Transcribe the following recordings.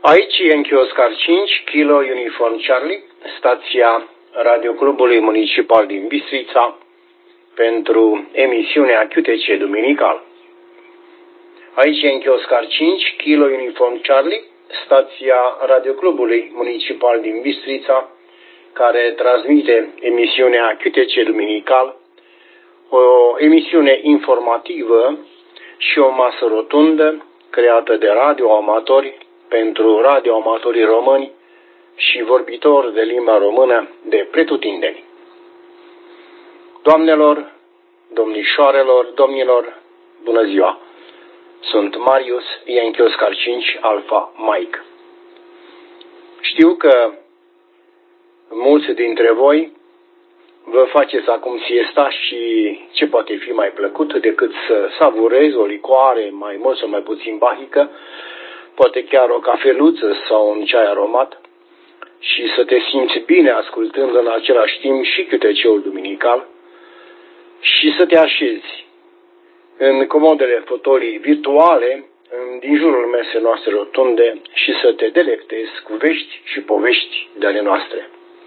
Aici e Yankee Oscar 5, Kilo Uniform Charlie, stația Radioclubului Municipal din Bistrița, pentru emisiunea QTC Duminical. Aici e Yankee Oscar 5, Kilo Uniform Charlie, stația Radioclubului Municipal din Bistrița, care transmite emisiunea QTC Duminical, o emisiune informativă și o masă rotundă creată de radioamatori pentru radioamatorii români și vorbitori de limba română de pretutindeni. Doamnelor, domnișoarelor, domnilor, bună ziua! Sunt Marius, Yankee Oscar 5, Alpha Mike. Știu că mulți dintre voi vă faceți acum siesta și ce poate fi mai plăcut decât să savurezi o licoare mai mult sau mai puțin bahică, poate chiar o cafeluță sau un ceai aromat și să te simți bine ascultând în același timp și QTC-ul duminical și să te așezi în comodele fotolii virtuale din jurul mesei noastre rotunde și să te delectezi cu vești și povești de ale noastre.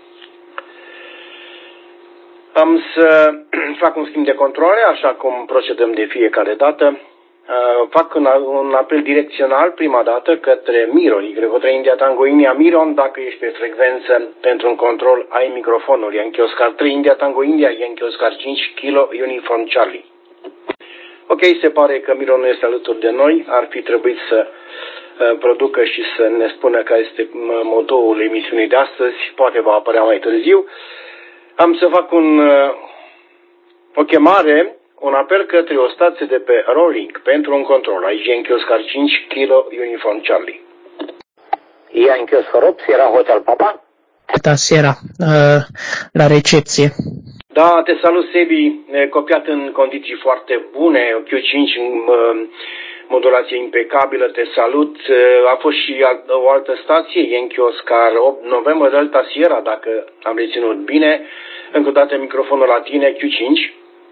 Am să fac un schimb de controle, așa cum procedăm de fiecare dată. Fac un apel direcțional prima dată către Miron, Y3 India Tango India. Miron, dacă ești pe frecvență pentru un control, ai microfonul. Yankee Oscar 3 India Tango India, Yankee Oscar 5 Kilo Uniform Charlie. Ok, se pare că Miron nu este alături de noi, ar fi trebuit să producă și să ne spună care este motoul emisiunii de astăzi, poate va apărea mai târziu. Am să fac o chemare, un apel către o stație de pe Rolling pentru un control. Aici Yankee Oscar 5 Kilo Uniform Charlie. Yankee Oscar 8, Sierra Hotel Papa? Da, Sierra, la recepție. Da, te salut, Sebi, copiat în condiții foarte bune, Q5 în modulație impecabilă, te salut. A fost și o altă stație, Yankee Oscar 8 November Delta Sierra, dacă am reținut bine. Încă o dată microfonul la tine, Q5.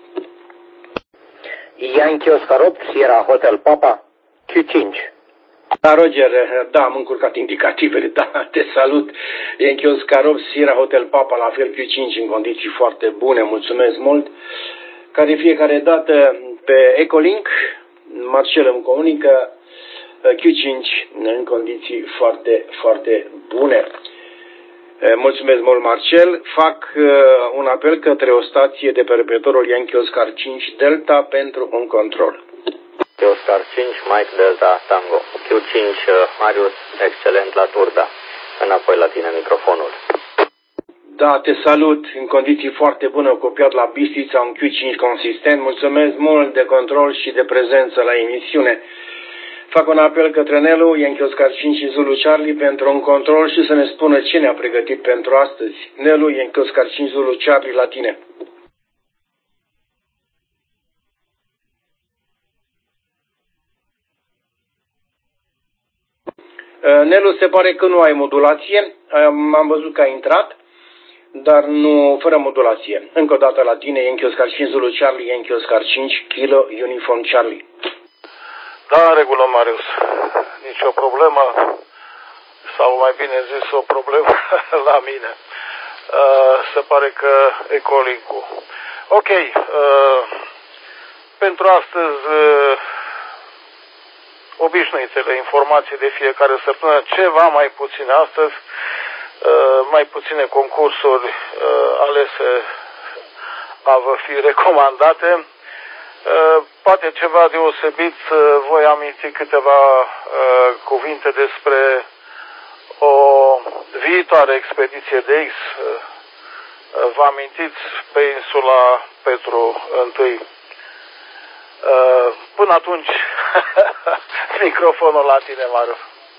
Yankee Oscar 8, Sierra Hotel Papa, Q5. Da, Roger, da, am încurcat indicativele, da, te salut. Yankee Oscar 8, Sierra Hotel Papa, la fel Q5 în condiții foarte bune, mulțumesc mult. Ca de fiecare dată pe Ecolink, Marcel îmi comunică Q5 în condiții foarte, foarte bune. Mulțumesc mult, Marcel. Fac un apel către o stație de pe repetorul Yankee Oscar 5 Delta pentru un control. Oscar 5, Mike Delta Tango. Q5, Marius, excelent la Turda. Înapoi la tine microfonul. Da, te salut. În condiții foarte bune, copiat la Bistrița, un Q5 consistent. Mulțumesc mult de control și de prezență la emisiune. Fac un apel către Nelu, Yankee Oscar 5 și Zulu Charlie pentru un control și să ne spună ce ne-a pregătit pentru astăzi. Nelu, Yankee Oscar 5 Zulu Charlie, la tine. Nelu, se pare că nu ai modulație. Am văzut că a intrat, dar nu fără modulație. Încă o dată la tine, Yankee Oscar 5 Zulu Charlie, Yankee Oscar 5 Kilo Uniform Charlie. Da, în regulă, Marius. Nici o problemă, sau mai bine zis, o problemă la mine. Se pare că Ecolink-ul. Ok, pentru astăzi obișnuitele informații de fiecare săptămână, ceva mai puțin astăzi, mai puține concursuri alese a vă fi recomandate. Poate ceva deosebit, voi aminti câteva cuvinte despre o viitoare expediție de X. Vă amintiți pe insula Petru I. Până atunci, microfonul la tine, Marius.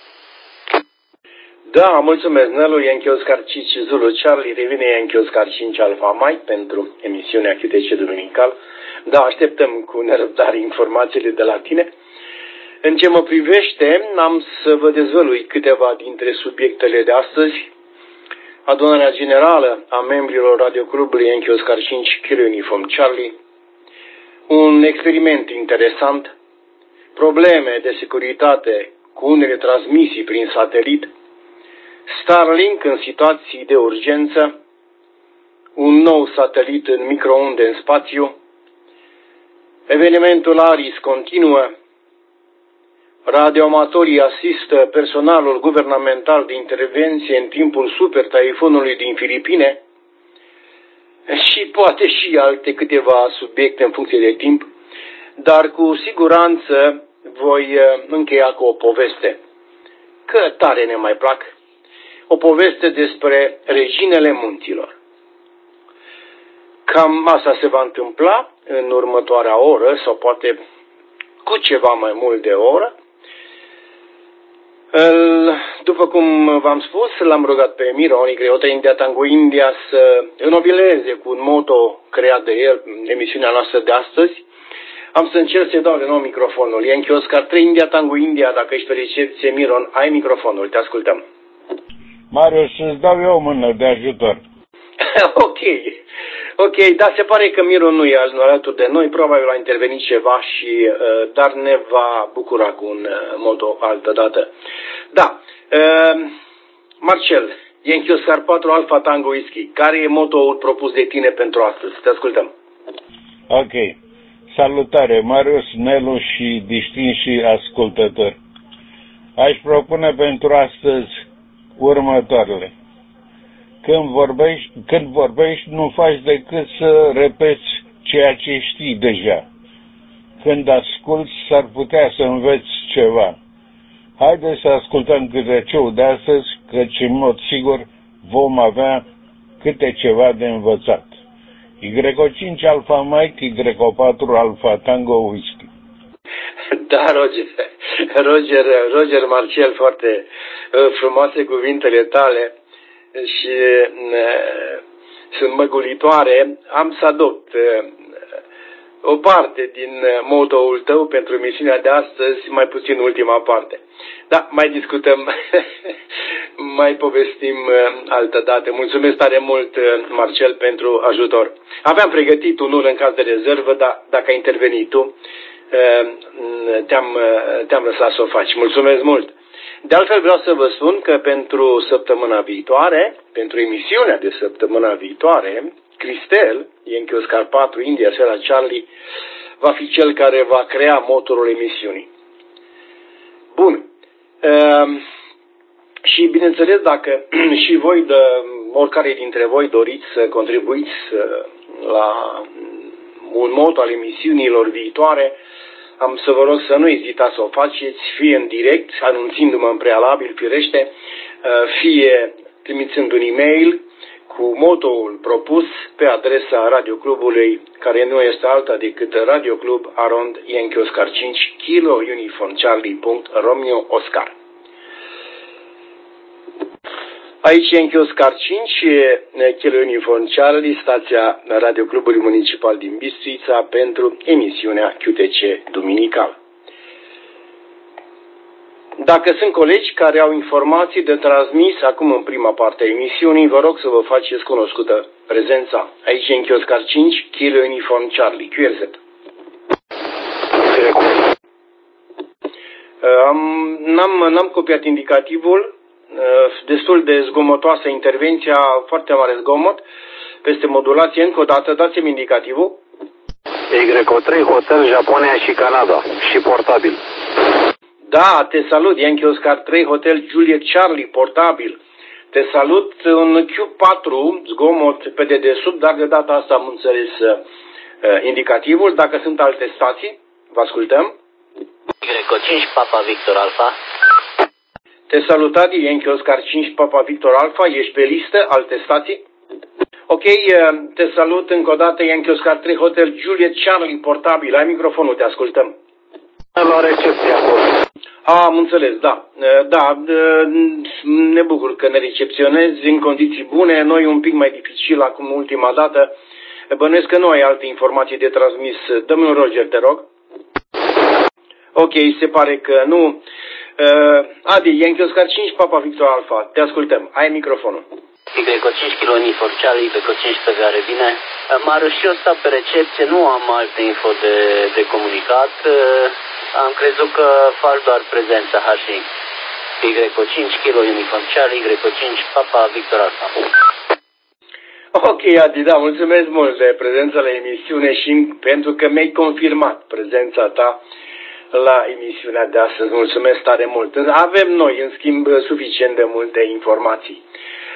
Da, mulțumesc, Nelu, Yankee Oscar 5 Zulu Charlie, revine Yankee Oscar 5 Alpha Mike pentru emisiunea QTC Duminical. Da, așteptăm cu nerăbdare informațiile de la tine. În ce mă privește, am să vă dezvălui câteva dintre subiectele de astăzi. Adunarea generală a membrilor Radioclubului Yankee Oscar 5 Kilo Uniform Charlie, un experiment interesant, probleme de securitate cu unele transmisii prin satelit, Starlink în situații de urgență, un nou satelit în microunde în spațiu, evenimentul Aris continuă, radioamatorii asistă personalul guvernamental de intervenție în timpul super taifunului din Filipine și poate și alte câteva subiecte în funcție de timp, dar cu siguranță voi încheia cu o poveste, că tare ne mai plac, o poveste despre reginele munților. Cam asta se va întâmpla în următoarea oră sau poate cu ceva mai mult de o oră. După cum v-am spus, l-am rugat pe Miro Nigreota India Tango India să înobileze cu un moto creat de el emisiunea noastră de astăzi. Am să încerc să dau de nou microfonul. Yankee Oscar 3 India Tango India, dacă ești pe recepție, Miron, ai microfonul, te ascultăm. Marius, îți dau eu o mână de ajutor. Ok, dar se pare că Miron nu e alături de noi, probabil a intervenit ceva dar ne va bucura cu un moto altă dată. Da, Marcel, Yankee Oscar 4 Alpha Tango Whisky, care e motoul propus de tine pentru astăzi? Te ascultăm. Ok, salutare Marius, Nelu și distinși ascultători. Aș propune pentru astăzi următoarele. Când vorbești, nu faci decât să repeți ceea ce știi deja. Când asculți, s-ar putea să înveți ceva. Haideți să ascultăm câteceul de astăzi, căci în mod sigur vom avea câte ceva de învățat. Y5 Alpha Mike, Y4 Alpha Tango Whisky. Da, Roger Marcel, foarte frumoase cuvintele tale și sunt măgulitoare. Am să adopt o parte din moto-ul tău pentru emisiunea de astăzi, mai puțin ultima parte. Da, mai discutăm, mai povestim altă dată. Mulțumesc tare mult, Marcel, pentru ajutor. Aveam pregătit unul în caz de rezervă, dar dacă ai intervenit tu, te-am lăsat să o faci. Mulțumesc mult! De altfel vreau să vă spun că pentru săptămâna viitoare, pentru emisiunea de săptămâna viitoare, Cristel, Yankee Oscar 4, India, Sierra Charlie, va fi cel care va crea motorul emisiunii. Bun. Și bineînțeles, dacă și voi, oricare dintre voi, doriți să contribuiți la un moto al emisiunilor viitoare, am să vă rog să nu ezitați să o faceți, fie în direct, anunțindu-mă în prealabil, firește, fie trimițând un e-mail cu motoul propus pe adresa radioclubului, care nu este alta decât radioclub arond Yankee Oscar 5 Kilo Uniform Charlie Romeo Oscar. Aici Yankee Oscar 5, Kilo Uniform Charlie, stația Radioclubului Municipal din Bistrița pentru emisiunea QTC Duminical. Dacă sunt colegi care au informații de transmis acum în prima parte a emisiunii, vă rog să vă faceți cunoscută prezența. Aici Yankee Oscar 5, Kilo Uniform Charlie, QRZ. N-am copiat indicativul. Destul de zgomotoasă intervenția, foarte mare zgomot, peste modulație. Încă o dată, dați-mi indicativul. Y3 Hotel Japonia și Canada și portabil. Da, te salut, Yankee Oscar 3 Hotel Juliet Charlie, portabil. Te salut, un Q4, zgomot pe dedesubt, dar de data asta am înțeles indicativul. Dacă sunt alte stații, vă ascultăm. Y5 Papa Victor Alpha. Te salut, Adi, Yankee Oscar 5 Papa Victor Alpha, ești pe listă, alte stații? Ok, te salut încă o dată, Yankee Oscar 3 Hotel Juliet Charlie, portabil, ai microfonul, te ascultăm. La recepție acolo. Am înțeles, da. Ne bucur că ne recepționezi în condiții bune, noi un pic mai dificil acum ultima dată. Bănuiesc că nu ai alte informații de transmis. Dă-mi un Roger, te rog. Ok, se pare că nu. Adi, Yankee Oscar 5 Papa Victor Alpha, te ascultăm, ai microfonul. Y5 kilo Unifor Charlie, Y5 pe care vine. Marius, și eu stau pe recepție, nu am alte info de comunicat. Am crezut că faci doar prezența HI. Y5 kilo Uniform Charlie, Y5 Papa Victor Alpha. Ok, Adi, da, mulțumesc mult de prezența la emisiune și pentru că mi-ai confirmat prezența ta la emisiunea de astăzi. Mulțumesc tare mult. Avem noi, în schimb, suficient de multe informații.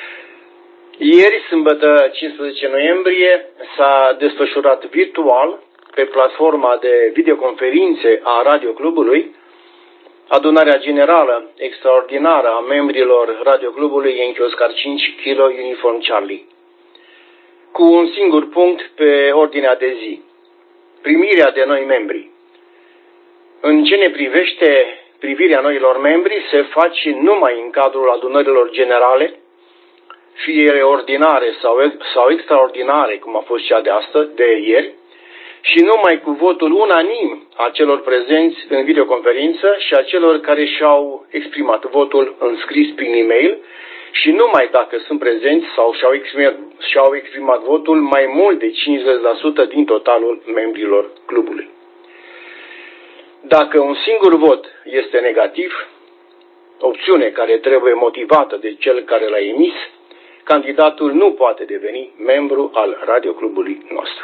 Ieri, sâmbătă 15 noiembrie, s-a desfășurat virtual pe platforma de videoconferințe a Radio Clubului adunarea generală extraordinară a membrilor Radio Clubului Yankee Oscar 5 Kilo Uniform Charlie, cu un singur punct pe ordinea de zi: primirea de noi membri. În ce ne privește, privirea noilor membri se face numai în cadrul adunărilor generale, fie ele ordinare sau extraordinare, cum a fost cea de ieri, și numai cu votul unanim a celor prezenți în videoconferință și a celor care și-au exprimat votul în scris prin e-mail, și numai dacă sunt prezenți sau și-au exprimat votul mai mult de 50% din totalul membrilor clubului. Dacă un singur vot este negativ, opțiune care trebuie motivată de cel care l-a emis, candidatul nu poate deveni membru al radioclubului nostru.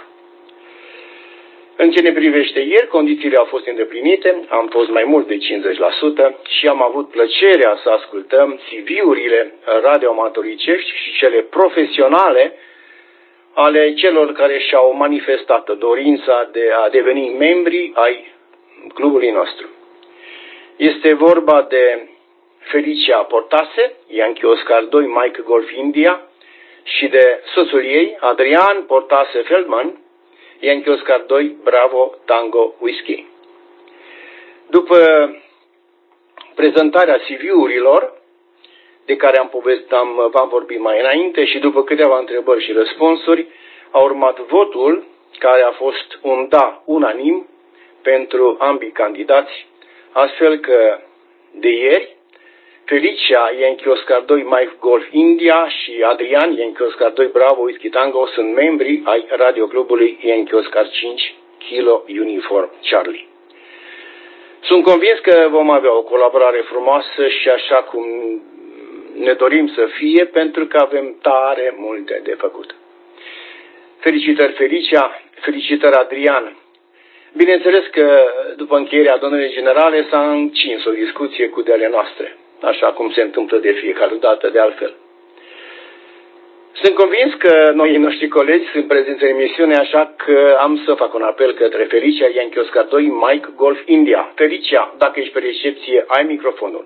În ce ne privește ieri, condițiile au fost îndeplinite, am fost mai mult de 50% și am avut plăcerea să ascultăm CV-urile radioamatoricești și cele profesionale ale celor care și-au manifestat dorința de a deveni membri ai clubului nostru. Este vorba de Felicia Portase, Yankee Oscar 2 Mike Golf India, și de soțul ei, Adrian Portase Feldman, Yankee Oscar 2 Bravo Tango Whiskey. După prezentarea CV-urilor de care v-am vorbit mai înainte și după câteva întrebări și răspunsuri, a urmat votul care a fost un da unanim pentru ambii candidați, astfel că de ieri Felicia Yankee Oscar 2 Mike Golf India și Adrian Yankee Oscar 2 Bravo Whisky Tango sunt membri ai radioclubului Yankee Oscar 5 Kilo Uniform Charlie. Sunt convins că vom avea o colaborare frumoasă și așa cum ne dorim să fie, pentru că avem tare multe de făcut. Felicitări Felicia, felicitări Adrian. Bineînțeles că după încheierea adunării generale s-a încins o discuție cu de ale noastre, așa cum se întâmplă de fiecare dată de altfel. Sunt convins că noi noștri colegi sunt prezenți în emisiune, așa că am să fac un apel către Felicia Yankee Oscar 2 Mike Golf India. Felicia, dacă ești pe recepție, ai microfonul.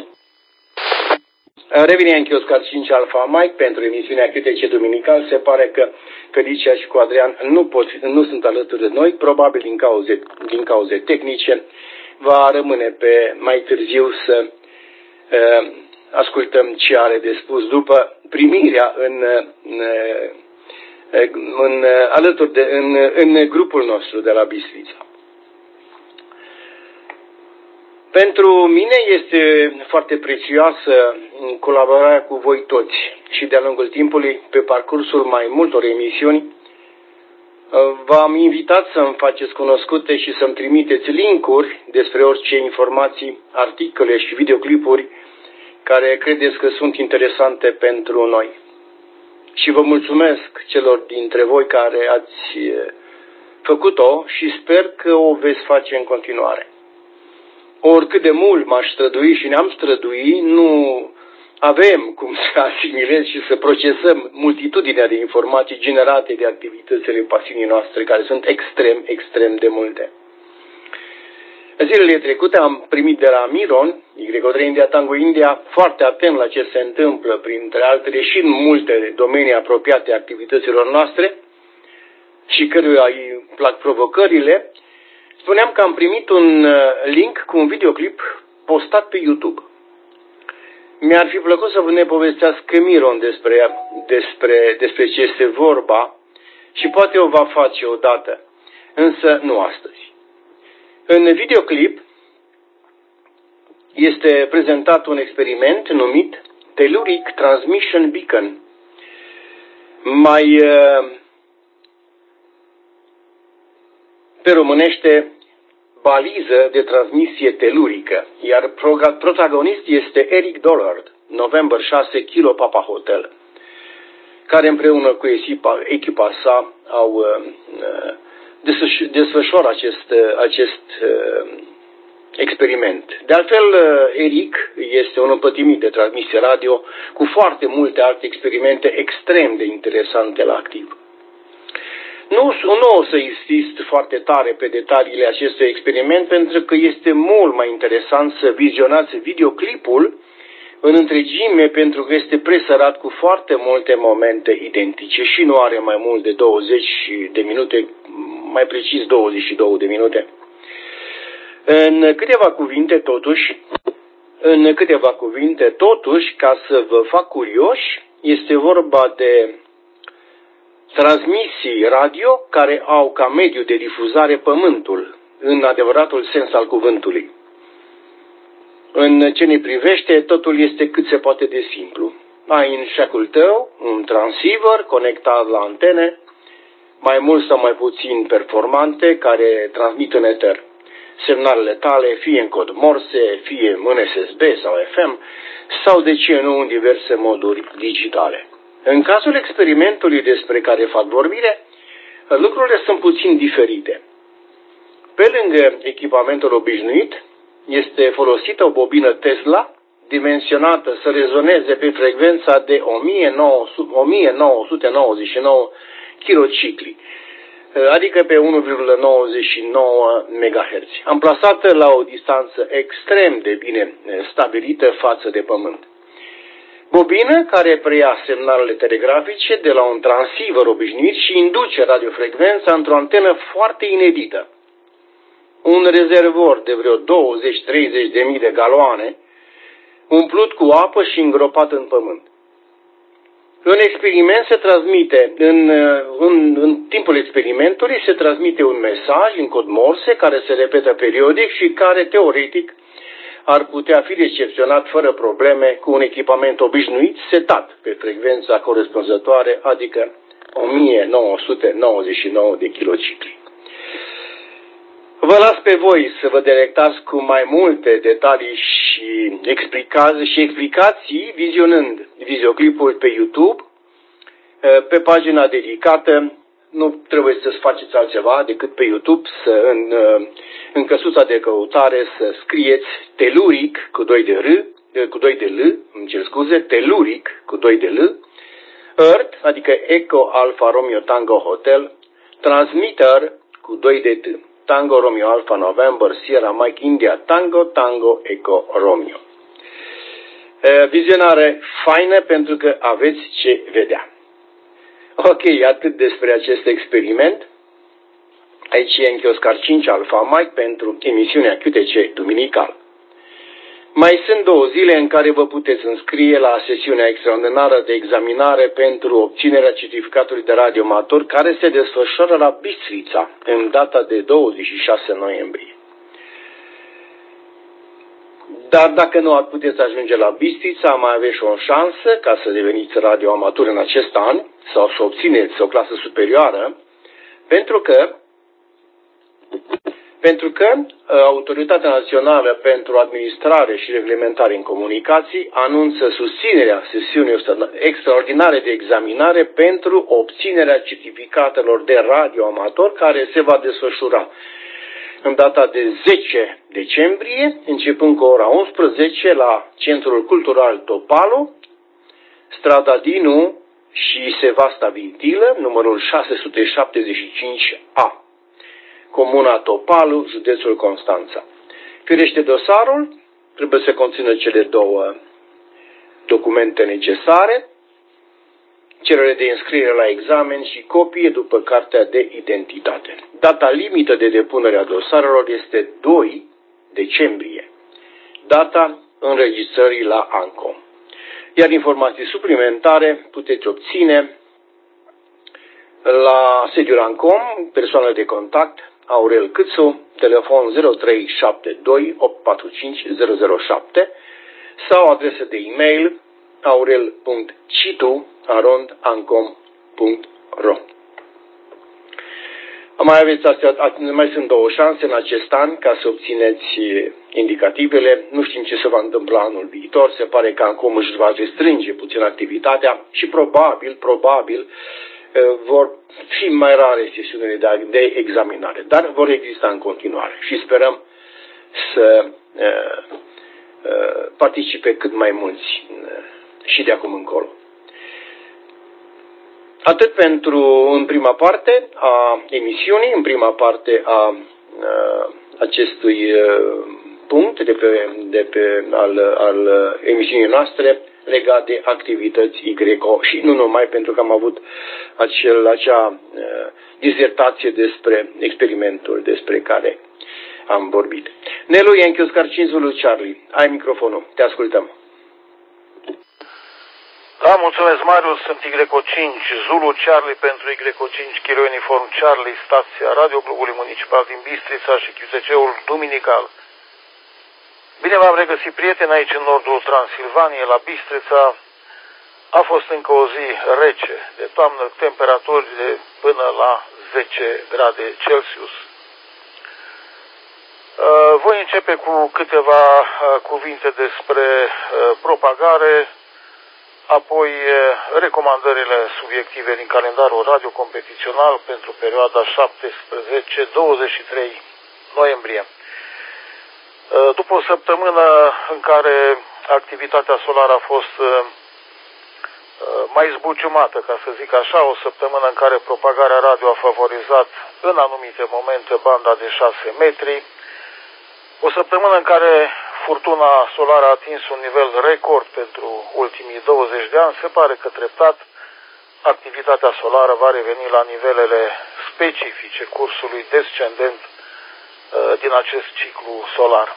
Revine Yankee Oscar 5 Alpha Mike pentru emisiunea Câtece Duminical. Se pare că Felicia și cu Adrian nu sunt alături de noi, probabil din cauze tehnice. Va rămâne pe mai târziu să ascultăm ce are de spus după primirea în grupul nostru de la Bistrița. Pentru mine este foarte prețioasă colaborarea cu voi toți și de-a lungul timpului, pe parcursul mai multor emisiuni, v-am invitat să-mi faceți cunoscute și să-mi trimiteți link-uri despre orice informații, articole și videoclipuri care credeți că sunt interesante pentru noi. Și vă mulțumesc celor dintre voi care ați făcut-o și sper că o veți face în continuare. Oricât de mult m-aș strădui și ne-am strădui, nu avem cum să asimilez și să procesăm multitudinea de informații generate de activitățile pasiunii noastre, care sunt extrem, extrem de multe. În zilele trecute am primit de la Miron, Y3 India Tango India, foarte atent la ce se întâmplă, printre altele și în multe domenii apropiate activităților noastre și căruia îi plac provocările. Spuneam că am primit un link cu un videoclip postat pe YouTube. Mi-ar fi plăcut să ne povestească Miron despre ce este vorba și poate o va face odată, însă nu astăzi. În videoclip este prezentat un experiment numit Telluric Transmission Beacon, mai pe românește baliză de transmisie telurică, iar protagonist este Eric Dollard, November 6 Kilo Papa Hotel, care împreună cu echipa sa au desfășoară acest experiment. De altfel, Eric este un împătimit de transmisie radio cu foarte multe alte experimente extrem de interesante la activ. Nu o să insist foarte tare pe detaliile acestui experiment, pentru că este mult mai interesant să vizionați videoclipul în întregime, pentru că este presărat cu foarte multe momente identice și nu are mai mult de 20 de minute, mai precis 22 de minute. În câteva cuvinte, totuși, ca să vă fac curioși, este vorba de transmisii radio care au ca mediu de difuzare pământul, în adevăratul sens al cuvântului. În ce ne privește, totul este cât se poate de simplu. Ai în șacul tău un transceiver conectat la antene, mai mult sau mai puțin performante, care transmit în eter semnalele tale, fie în cod Morse, fie în SSB sau FM, sau de ce nu în diverse moduri digitale. În cazul experimentului despre care fac vorbire, lucrurile sunt puțin diferite. Pe lângă echipamentul obișnuit, este folosită o bobină Tesla, dimensionată să rezoneze pe frecvența de 1999 kilocicli, adică pe 1,99 MHz, amplasată la o distanță extrem de bine stabilită față de Pământ. Bobină care preia semnalele telegrafice de la un transceiver obișnuit și induce radiofrecvența într-o antenă foarte inedită. Un rezervor de vreo 20-30 de mii de galoane, umplut cu apă și îngropat în pământ. În experiment se transmite, în timpul experimentului se transmite un mesaj în cod Morse care se repetă periodic și care teoretic ar putea fi recepționat fără probleme cu un echipament obișnuit setat pe frecvența corespunzătoare, adică 1999 de kilocicli. Vă las pe voi să vă delectați cu mai multe detalii și explicații vizionând videoclipul pe YouTube, pe pagina dedicată. Nu trebuie să faceți altceva decât pe YouTube, în căsuța de căutare să scrieți teluric cu 2 de L, teluric cu 2 de L, Earth, adică Echo Alpha Romeo Tango Hotel, transmitter cu 2 de T, Tango Romeo Alpha November Sierra Mike India Tango Tango Echo Romeo. Vizionare faină pentru că aveți ce vedea. Ok, atât despre acest experiment. Aici e Enchi Oscar 5 Alpha Mike pentru emisiunea QTC Duminical. Mai sunt 2 zile în care vă puteți înscrie la sesiunea extraordinară de examinare pentru obținerea certificatului de radioamator care se desfășoară la Bistrița în data de 26 noiembrie. Dar dacă nu puteți ajunge la Bistrița, mai aveți o șansă ca să deveniți radioamator în acest an sau să obțineți o clasă superioară, pentru că Autoritatea Națională pentru Administrare și Reglementare în Comunicații anunță susținerea sesiunii extraordinare de examinare pentru obținerea certificatelor de radioamator care se va desfășura în data de 10 decembrie, începând cu ora 11 la Centrul Cultural Topalu, strada Dinu și Sevasta Vintilă, numărul 675A. Comuna Topalu, județul Constanța. Firește, dosarul trebuie să conțină cele 2 documente necesare, cerere de înscriere la examen și copie după cartea de identitate. Data limită de depunere a dosarelor este 2 decembrie, data înregistrării la ANCOM. Iar informații suplimentare puteți obține la sediul ANCOM, persoană de contact, Aurel Câțu, telefon 0372 845 007 sau adresă de e-mail aurel.citu@ancom.ro. www.radiomatorist.ro. Mai sunt 2 șanse în acest an ca să obțineți indicativele. Nu știm ce se va întâmpla anul viitor. Se pare că acum își va restrânge puțin activitatea și probabil vor fi mai rare sesiunile de examinare, dar vor exista în continuare și sperăm să participe cât mai mulți și de acum încolo. Atât în prima parte a emisiunii, în prima parte a acestui punct al emisiunii noastre legat de activități YO și nu numai, pentru că am avut acea dizertație despre experimentul despre care am vorbit. Nelu Yankee Oscar 5 Zulu Charlie, ai microfonul, te ascultăm. Da, mulțumesc, Marius, sunt Y5 Zulu Charlie pentru Y5 Kilo Uniform Charlie, stația Radio Clubului Municipal din Bistrița și QTC-ul Duminical. Bine v-am regăsit, prieteni, aici în nordul Transilvaniei, la Bistrița. A fost încă o zi rece, de toamnă, temperaturi de până la 10 grade Celsius. Voi începe cu câteva cuvinte despre propagare, apoi recomandările subiective din calendarul radiocompetițional pentru perioada 17-23 noiembrie. După o săptămână în care activitatea solară a fost mai zbuciumată, ca să zic așa, o săptămână în care propagarea radio a favorizat în anumite momente banda de 6 metri, o săptămână în care furtuna solară a atins un nivel record pentru ultimii 20 de ani, se pare că treptat activitatea solară va reveni la nivelele specifice cursului descendent din acest ciclu solar.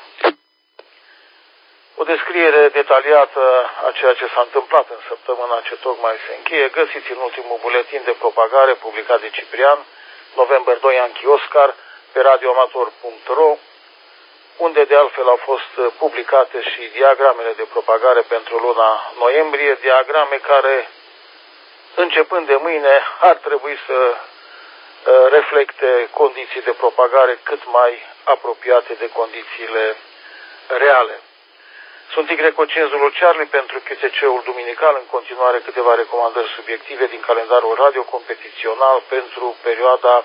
O descriere detaliată a ceea ce s-a întâmplat în săptămâna ce tocmai se încheie găsiți în ultimul buletin de propagare publicat de Ciprian, November 2 Yankee Oscar, pe radioamator.ro, unde de altfel au fost publicate și diagramele de propagare pentru luna noiembrie, diagrame care, începând de mâine, ar trebui să reflecte condiții de propagare cât mai apropiate de condițiile reale. Sunt Y5 Zulu Charlie pentru QTC-ul Duminical, în continuare câteva recomandări subiective din calendarul radio competițional pentru perioada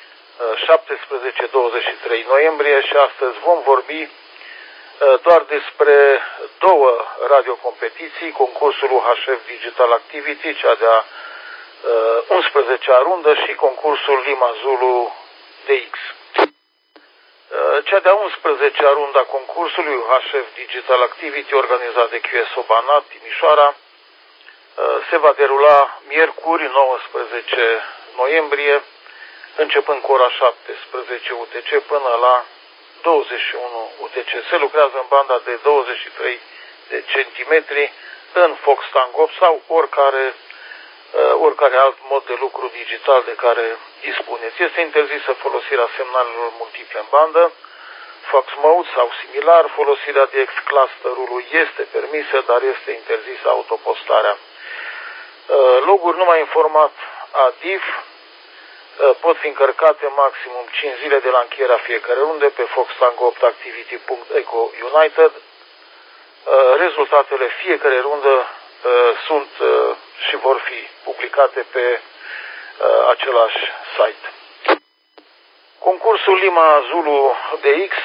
17-23 noiembrie și astăzi vom vorbi doar despre 2 radiocompetiții, concursul UHF Digital Activity, cea de-a 11-a rundă și concursul Lima Zulu DX. Cea de-a 11-a rundă a concursului UHF Digital Activity, organizat de QSO Banat Timișoara, se va derula miercuri 19 noiembrie, începând cu ora 17 UTC până la 21 UTC. Se lucrează în banda de 23 de centimetri în Fox Tango 8 sau oricare alt mod de lucru digital de care dispuneți. Este interzisă folosirea semnalelor multiple în bandă, Fox Mode sau similar. Folosirea DX clusterului este permisă, dar este interzisă autopostarea. Loguri numai în format ADIF pot fi încărcate maximum 5 zile de la încheierea fiecare runde pe foxtango8activity.eco United. Rezultatele fiecare rundă sunt și vor fi publicate pe același site. Concursul Lima Zulu DX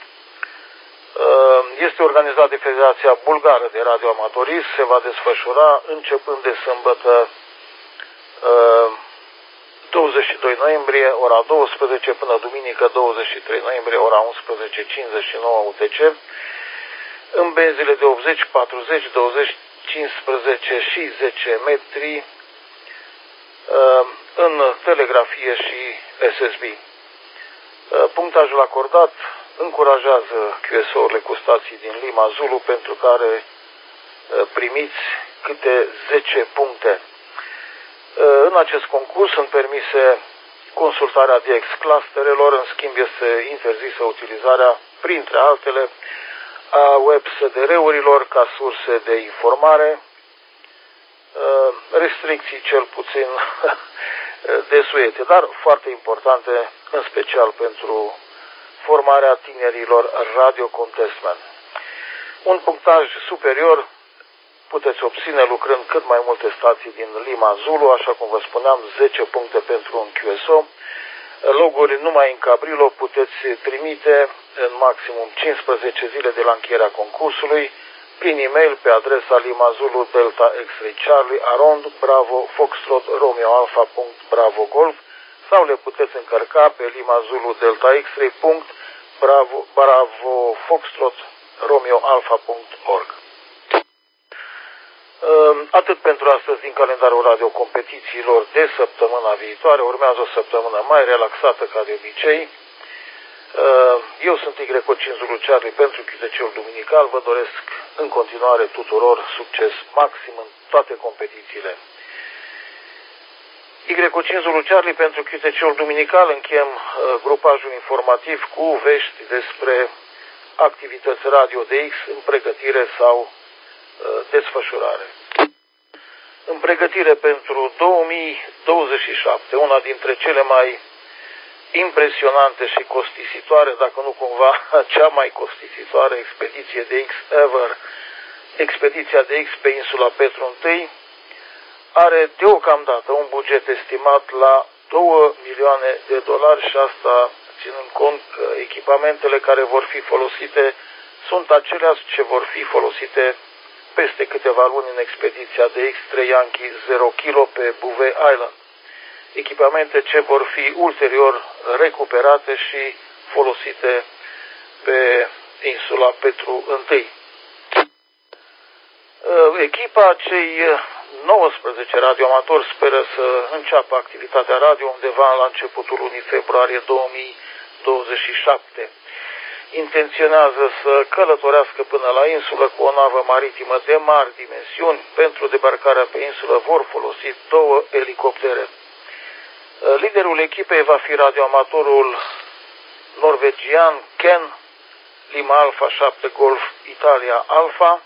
este organizat de Federația Bulgară de Radioamatorist. Se va desfășura începând de sâmbătă 22 noiembrie, ora 12, până duminică 23 noiembrie, ora 11:59 UTC, în benzile de 80, 40, 20, 15 și 10 metri, în telegrafie și SSB. Punctajul acordat încurajează QSO-urile cu stații din Lima Zulu, pentru care primiți câte 10 puncte. În acest concurs sunt permise consultarea DX clusterelor, în schimb este interzisă utilizarea, printre altele, a web SDR-urilor ca surse de informare. restricții cel puțin desuete, dar foarte importante, în special pentru formarea tinerilor radiocontestmen. Un punctaj superior puteți obține lucrând cât mai multe stații din Lima Zulu, așa cum vă spuneam, 10 puncte pentru un QSO. Loguri numai în Cabrillo puteți trimite în maximum 15 zile de la încheierea concursului prin e-mail pe adresa limazulu delta x-ray charlie @bravo foxtrot romeo alpha .bravo golf sau le puteți încărca pe limazulu delta x-ray .bravo foxtrot romeo alpha .org. Atât pentru astăzi din calendarul radio competițiilor de săptămâna viitoare. Urmează o săptămână mai relaxată ca de obicei. Eu sunt Y5 Zulu Charlie pentru QTC-ul duminical. Vă doresc în continuare tuturor succes maxim în toate competițiile. Y5 Zulu Charlie pentru QTC-ul duminical. Încheiem grupajul informativ cu vești despre activități Radio DX în pregătire sau desfășurare. În pregătire pentru 2027, una dintre cele mai impresionante și costisitoare, dacă nu cumva cea mai costisitoare expediție DX ever, expediția DX pe insula Petru I, are deocamdată un buget estimat la $2 milioane și asta ținând cont că echipamentele care vor fi folosite sunt aceleași ce vor fi folosite peste câteva luni în expediția de X3 Yankee 0 kg pe Bouvet Island. Echipamente ce vor fi ulterior recuperate și folosite pe insula Petru I. Echipa cei 19 radioamatori speră să înceapă activitatea radio undeva la începutul lunii februarie 2027. Intenționează să călătorească până la insulă cu o navă maritimă de mari dimensiuni. Pentru debarcarea pe insulă vor folosi 2 elicoptere. Liderul echipei va fi radioamatorul norvegian Ken Lima Alpha 7 Golf Italia Alpha,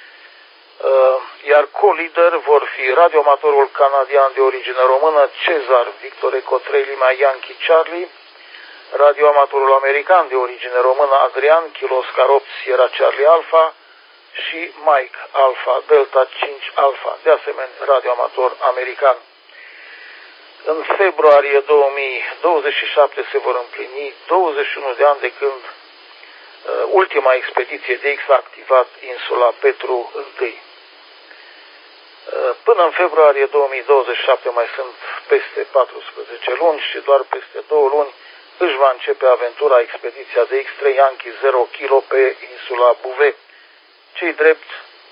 iar co-lider vor fi radioamatorul canadian de origine română Cezar Victor Eco 3 Lima Yankee Charlie, radioamatorul american de origine română Adrian Kilo Oscar 8 Sierra Charlie Alpha și Mike Alpha Delta 5 Alpha, de asemenea radioamator american. În februarie 2027 se vor împlini 21 de ani de când ultima expediție DX a activat insula Petru I. Până în februarie 2027 mai sunt peste 14 luni și doar peste 2 luni își va începe aventura expediția de X3 Yankee 0 kg pe insula Bouvet, cei drept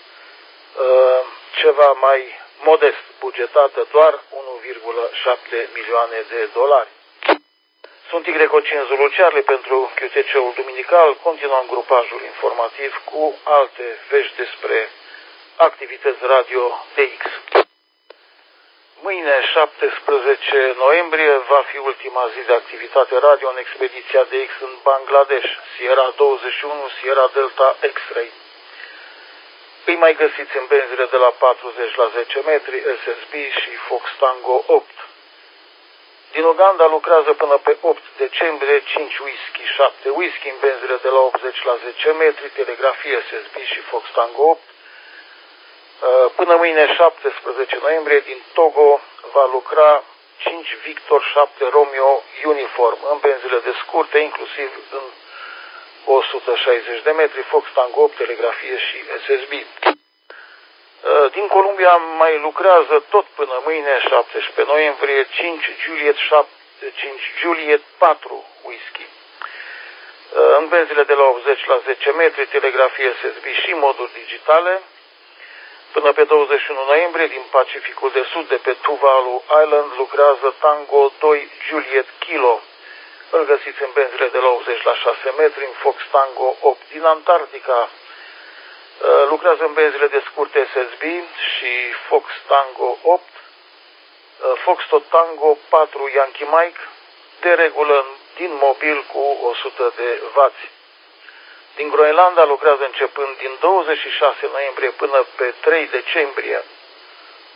ceva mai modest, bugetată doar $1,7 milioane. Sunt Y5 Zulu Charlie pentru QTC-ul duminical. Continuăm grupajul informativ cu alte vești despre activități radio DX. Mâine, 17 noiembrie, va fi ultima zi de activitate radio în expediția DX în Bangladesh, Sierra 21, Sierra Delta X-Ray. Îi mai găsiți în benzile de la 40 la 10 metri, SSB și Fox Tango 8. Din Uganda lucrează până pe 8 decembrie 5 whisky, 7 whisky în benzile de la 80 la 10 metri, telegrafie SSB și Fox Tango 8. Până mâine, 17 noiembrie, din Togo va lucra 5 Victor 7 Romeo Uniform în benzile de scurte, inclusiv în 160 de metri, Fox Tango 8, telegrafie și SSB. Din Columbia mai lucrează tot până mâine, 17 noiembrie, 5 Juliet 4 whisky. În benzile de la 80 la 10 metri, telegrafie SSB și moduri digitale. Până pe 21 noiembrie, din Pacificul de Sud, de pe Tuvalu Island, lucrează Tango 2 Juliet Kilo. Îl găsiți în benzile de la 80 la 6 metri, în Fox Tango 8. Din Antarctica lucrează în benzile de scurte SSB și Fox Tango 8. Foxtrot Tango 4 Yankee Mike, de regulă din mobil cu 100 de W. Din Groenlanda lucrează începând din 26 noiembrie până pe 3 decembrie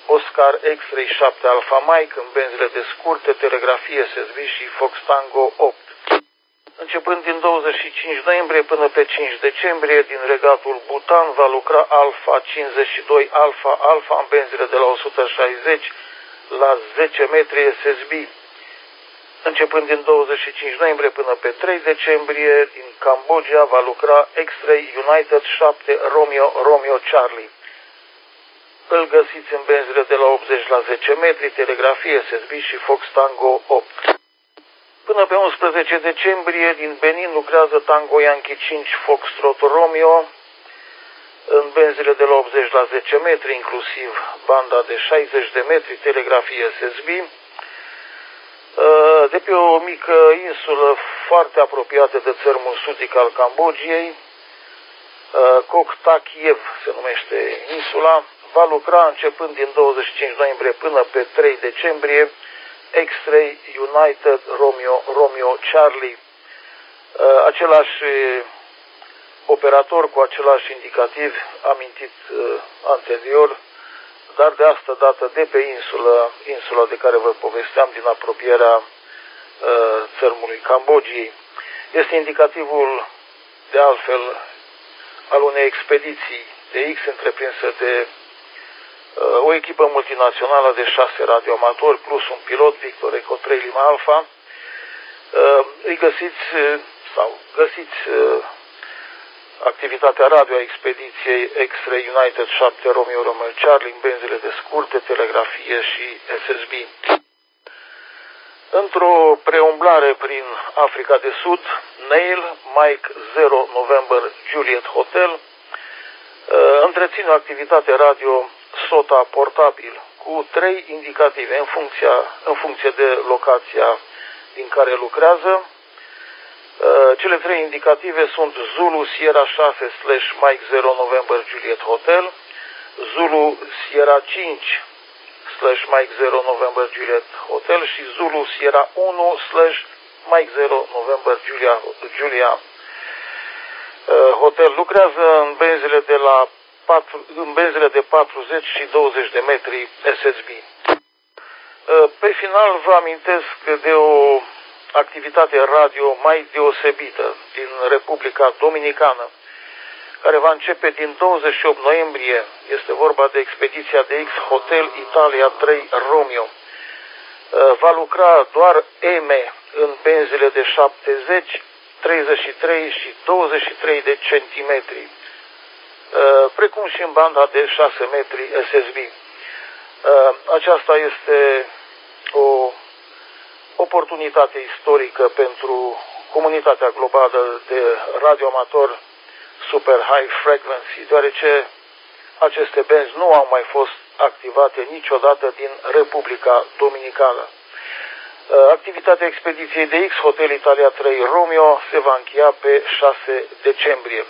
Oscar X-Ray 7 Alpha Mike în benzile de scurte, telegrafie SSB și Fox Tango 8. Începând din 25 noiembrie până pe 5 decembrie, din Regatul Bhutan va lucra Alpha 52 Alpha Alpha în benzile de la 160 la 10 metri SSB. Începând din 25 noiembrie până pe 3 decembrie, din Cambodgia va lucra X-Ray United 7 Romeo Charlie. Îl găsiți în benzile de la 80 la 10 metri, telegrafie SSB și Fox Tango 8. Până pe 11 decembrie, din Benin lucrează Tango Yankee 5 Foxtrot Romeo în benzile de la 80 la 10 metri, inclusiv banda de 60 de metri, telegrafie SSB. De pe o mică insulă foarte apropiată de țărmul sudic al Cambodgiei, Kok Takiev se numește insula, va lucra începând din 25 noiembrie până pe 3 decembrie X-Ray United Romeo Charlie. Același operator cu același indicativ amintit anterior, dar de asta dată de pe insula de care vă povesteam din apropierea țărmului Cambodgiei. Este indicativul de altfel al unei expediții de X întreprinsă de o echipă multinațională de 6 radioamatori plus un pilot, Victor Eco 3 Lima Alpha. Îi găsiți activitatea radio a expediției X-Ray United 7 Romeo Charlie în benzile de scurte, telegrafie și SSB. Într-o preumblare prin Africa de Sud, Neil Mike 0 November Juliet Hotel întreține o activitate radio SOTA portabil cu 3 indicative în funcție de locația din care lucrează. Cele 3 indicative sunt Zulu Sierra 6 / Mike 0 November Juliet Hotel, Zulu Sierra 5 / Mike 0 November Juliet Hotel și Zulu Sierra 1 / Mike 0 November Julia Hotel. Lucrează în benzile de 40 și 20 de metri SSB. Pe final vă amintesc de o activitate radio mai deosebită din Republica Dominicană, care va începe din 28 noiembrie. Este vorba de expediția de X Hotel Italia 3 Romeo. Va lucra doar EME în benzile de 70, 33 și 23 de centimetri, precum și în banda de 6 metri SSB. Aceasta este o oportunitate istorică pentru comunitatea globală de radioamatori super high frequency, deoarece aceste benzi nu au mai fost activate niciodată din Republica Dominicană. Activitatea expediției de X Hotel Italia 3 Romeo se va încheia pe 6 decembrie.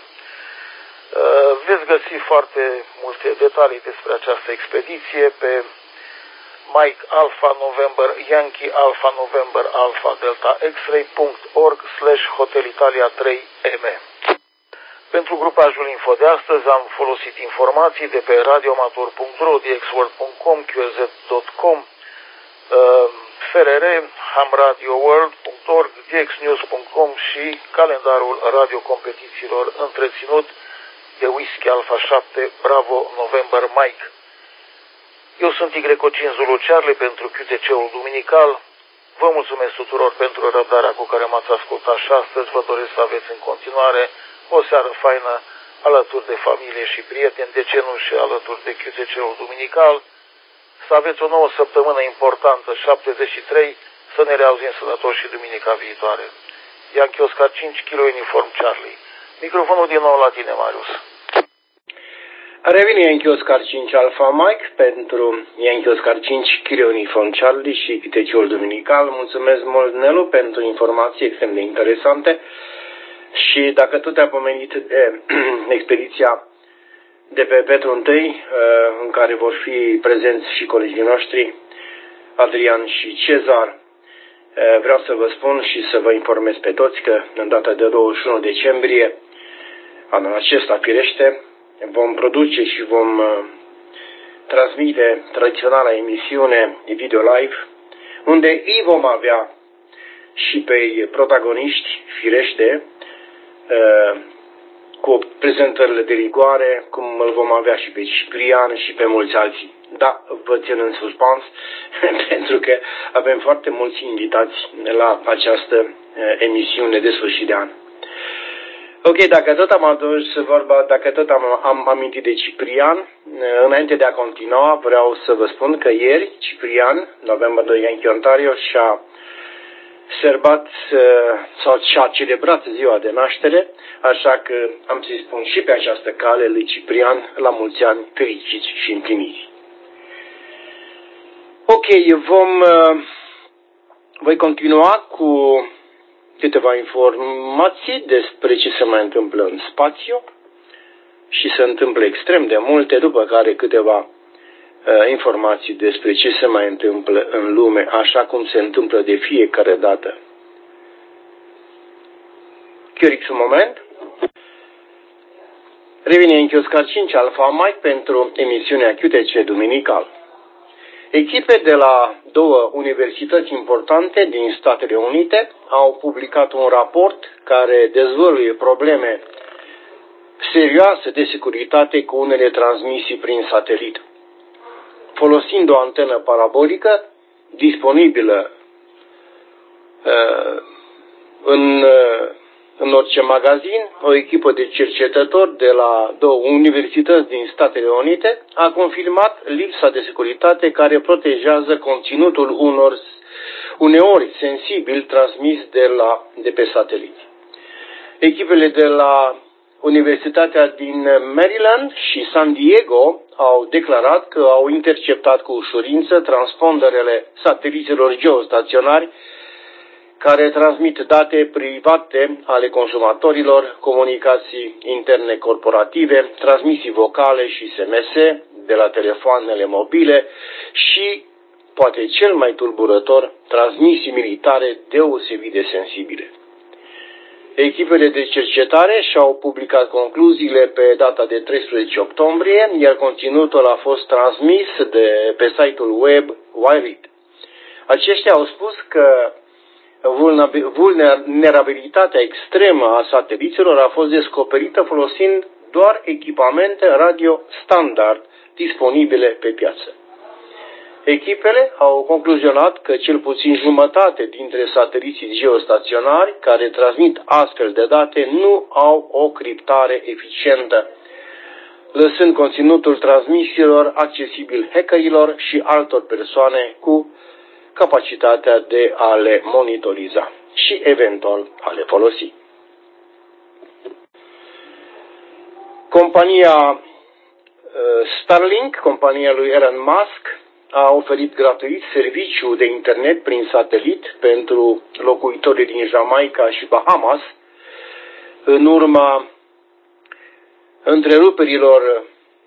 Veți găsi foarte multe detalii despre această expediție pe Mike Alpha November Yankee Alpha November Alpha Delta X-ray.org /Hotel Italia 3M. Pentru grupajul info de astăzi am folosit informații de pe radioamator.ro, dxworld.com, qrz.com, FRR, hamradioworld.org, dxnews.com și calendarul radiocompetițiilor întreținut de Whisky Alpha 7 Bravo November Mike. Eu sunt Y5 Zulu Charlie pentru QTC-ul duminical. Vă mulțumesc tuturor pentru răbdarea cu care m-ați ascultat și astăzi. Vă doresc să aveți în continuare o seară faină alături de familie și prieteni, de ce nu și alături de QTC-ul duminical. Să aveți o nouă săptămână importantă, 73, să ne reauzim sănătoși și duminica viitoare. Yankee Oscar 5, Kilo Uniform Charlie. Microfonul din nou la tine, Marius. Revine Yankee Oscar 5 Alpha Mike pentru Yankee Oscar 5 Kilo Uniform Charlie și QTC-ul duminical. Mulțumesc mult, Nelu, pentru informații extrem de interesante. Și dacă tu te-ai pomenit de expediția de pe Petru I, în care vor fi prezenți și colegii noștri, Adrian și Cezar, vreau să vă spun și să vă informez pe toți că în data de 21 decembrie, anul acesta firește, vom produce și vom transmite tradiționala emisiune video live, unde îi vom avea și pe protagoniști, firește, cu prezentările de rigoare, cum îl vom avea și pe Ciprian și pe mulți alții. Da, vă țin în suspans, pentru că avem foarte mulți invitați la această emisiune de sfârșit de an. Ok, dacă tot am adus vorba, dacă tot am amintit de Ciprian, înainte de a continua, vreau să vă spun că ieri Ciprian, November 2 Yankee Ontario, și-a sărbat sau și-a celebrat ziua de naștere, așa că am să-i spun și pe această cale lui Ciprian la mulți ani fericiți și împliniți. Ok, voi continua cu câteva informații despre ce se mai întâmplă în spațiu și se întâmplă extrem de multe, după care câteva informații despre ce se mai întâmplă în lume, așa cum se întâmplă de fiecare dată. Chiorix un moment. Revine în Chioscar 5 Alpha Mike pentru emisiunea QTC duminical. Echipe de la două universități importante din Statele Unite au publicat un raport care dezvăluie probleme serioase de securitate cu unele transmisii prin satelit. Folosind o antenă parabolică disponibilă în orice magazin, o echipă de cercetători de la două universități din Statele Unite a confirmat lipsa de securitate care protejează conținutul uneori sensibil transmis de pe satelit. Echipele de la Universitatea din Maryland și San Diego au declarat că au interceptat cu ușurință transponderele sateliților geostaționari care transmit date private ale consumatorilor, comunicații interne corporative, transmisii vocale și SMS de la telefoanele mobile și, poate cel mai tulburător, transmisii militare deosebit de sensibile. Echipele de cercetare și-au publicat concluziile pe data de 13 octombrie, iar conținutul a fost transmis pe site-ul web Wired. Aceștia au spus că vulnerabilitatea extremă a sateliților a fost descoperită folosind doar echipamente radio standard disponibile pe piață. Echipele au concluzionat că cel puțin jumătate dintre sateliții geostaționari care transmit astfel de date nu au o criptare eficientă, lăsând conținutul transmisiilor accesibil hackerilor și altor persoane cu capacitatea de a le monitoriza și eventual a le folosi. Compania Starlink, compania lui Elon Musk, a oferit gratuit serviciu de internet prin satelit pentru locuitorii din Jamaica și Bahamas în urma întreruperilor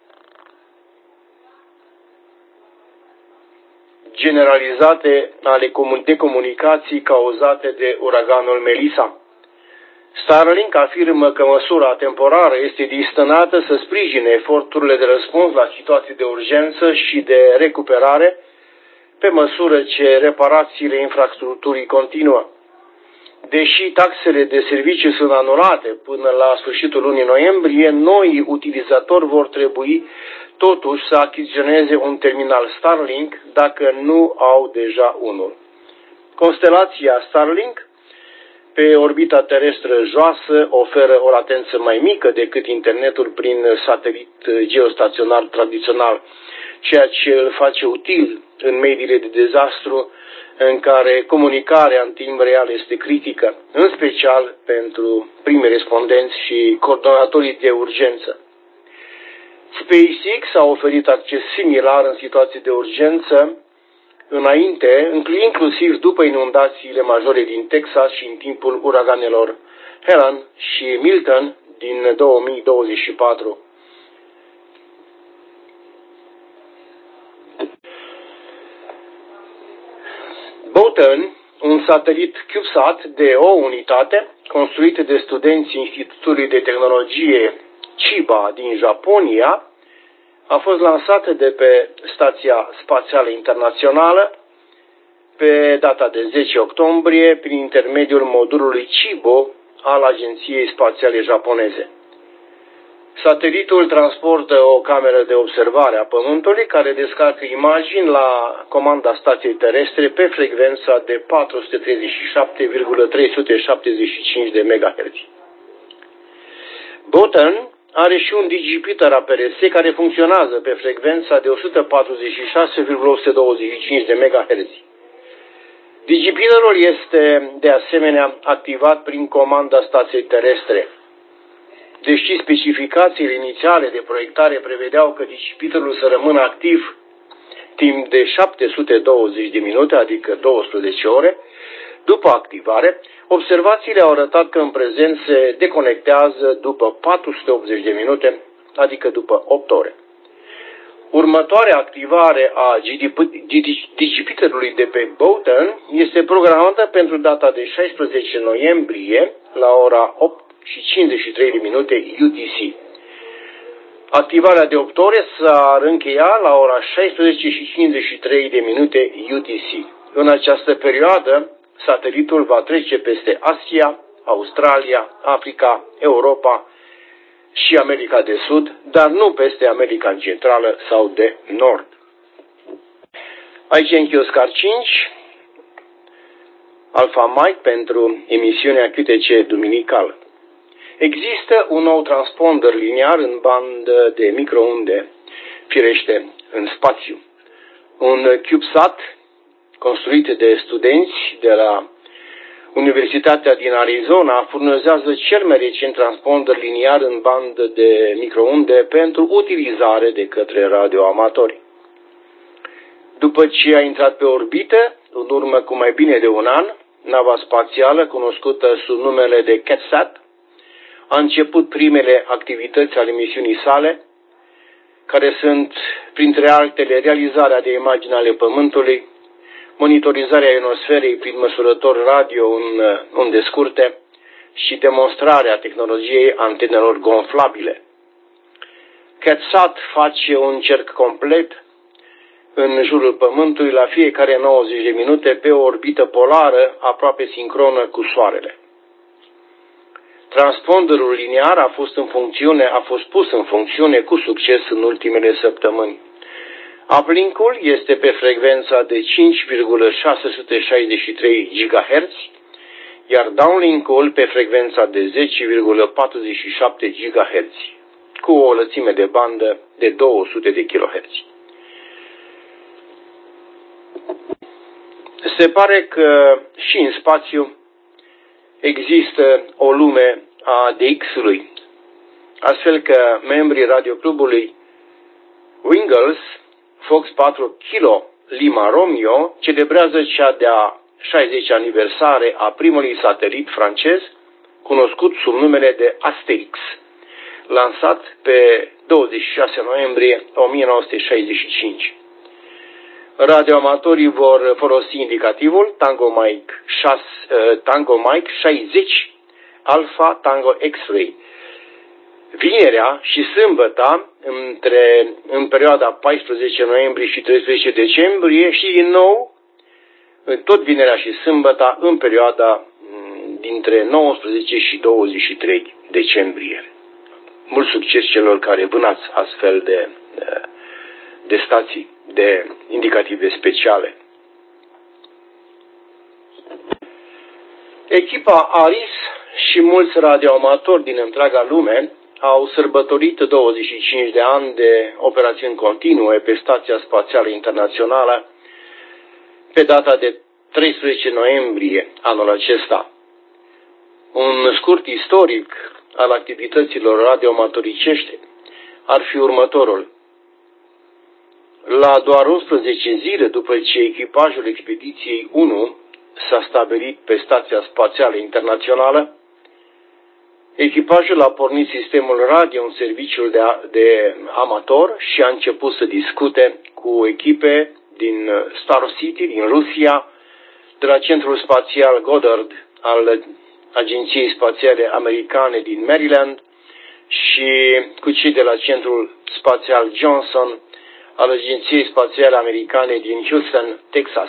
generalizate de comunicații cauzate de uraganul Melissa. Starlink afirmă că măsura temporară este destinată să sprijine eforturile de răspuns la situații de urgență și de recuperare pe măsură ce reparațiile infrastructurii continuă. Deși taxele de serviciu sunt anulate până la sfârșitul lunii noiembrie, noi utilizatori vor trebui totuși să achiziționeze un terminal Starlink dacă nu au deja unul. Constelația Starlink pe orbita terestră joasă oferă o latență mai mică decât internetul prin satelit geostaționar tradițional, ceea ce îl face util în mediile de dezastru în care comunicarea în timp real este critică, în special pentru primii respondenți și coordonatorii de urgență. SpaceX a oferit acces similar în situații de urgență înainte, inclusiv după inundațiile majore din Texas și în timpul uraganelor Helene și Milton din 2024. Botan, un satelit CubeSat de o unitate, construit de studenții Institutului de Tehnologie Chiba din Japonia, a fost lansată de pe Stația Spațială Internațională pe data de 10 octombrie prin intermediul modulului Chibo al Agenției Spațiale Japoneze. Satelitul transportă o cameră de observare a Pământului care descarcă imagini la comanda stației terestre pe frecvența de 437,375 de MHz. Botan are și un digipeater APRS care funcționează pe frecvența de 146,125 de MHz. Digipeaterul este de asemenea activat prin comanda stației terestre. Deși specificațiile inițiale de proiectare prevedeau că digipeaterul să rămână activ timp de 720 de minute, adică 12 ore, după activare, observațiile au arătat că în prezent se deconectează după 480 de minute, adică după 8 ore. Următoarea activare a digipeaterului de pe Botan este programată pentru data de 16 noiembrie la ora 8 și 53 de minute UTC. Activarea de 8 ore s-ar încheia la ora 16 și 53 de minute UTC. În această perioadă, satelitul va trece peste Asia, Australia, Africa, Europa și America de Sud, dar nu peste America Centrală sau de Nord. Aici în Chioscar 5, Alpha Mike pentru emisiunea QTC duminical. Există un nou transponder liniar în bandă de microunde, firește, în spațiu. Un CubeSat construit de studenți de la Universitatea din Arizona furnizează cel mai recent transponder liniar în bandă de microunde pentru utilizare de către radioamatori. După ce a intrat pe orbită, în urmă cu mai bine de un an, nava spațială, cunoscută sub numele de CubeSat, a început primele activități ale misiunii sale, care sunt, printre altele, realizarea de imagini ale Pământului, monitorizarea ionosferei prin măsurători radio în unde scurte și demonstrarea tehnologiei antenelor gonflabile. CubeSat face un cerc complet în jurul Pământului la fiecare 90 de minute pe o orbită polară aproape sincronă cu Soarele. Transponderul liniar a fost pus în funcțiune cu succes în ultimele săptămâni. Uplink-ul este pe frecvența de 5,663 GHz, iar downlink-ul pe frecvența de 10,47 GHz, cu o lățime de bandă de 200 de kHz. Se pare că și în spațiu există o lume a DX-ului, astfel că membrii radioclubului Wingles Fox 4 Kilo Lima Romeo celebrează cea de-a 60 aniversare a primului satelit francez, cunoscut sub numele de Asterix, lansat pe 26 noiembrie 1965. Radioamatorii vor folosi indicativul Tango Mike 60 Alpha Tango X-Ray. Vinerea și sâmbăta, în perioada 14 noiembrie și 13 decembrie și din nou, tot vinerea și sâmbăta, în perioada dintre 19 și 23 decembrie. Mult succes celor care vânați astfel de stații, de indicative speciale. Echipa ARIS și mulți radioamatori din întreaga lume au sărbătorit 25 de ani de operațiuni continue pe Stația Spațială Internațională pe data de 13 noiembrie anul acesta. Un scurt istoric al activităților radioamatoricești ar fi următorul. La doar 11 zile după ce echipajul expediției 1 s-a stabilit pe Stația Spațială Internațională, echipajul a pornit sistemul radio în serviciul de amator și a început să discute cu echipe din Star City, din Rusia, de la Centrul Spațial Goddard al Agenției Spațiale Americane din Maryland și cu cei de la Centrul Spațial Johnson al Agenției Spațiale Americane din Houston, Texas.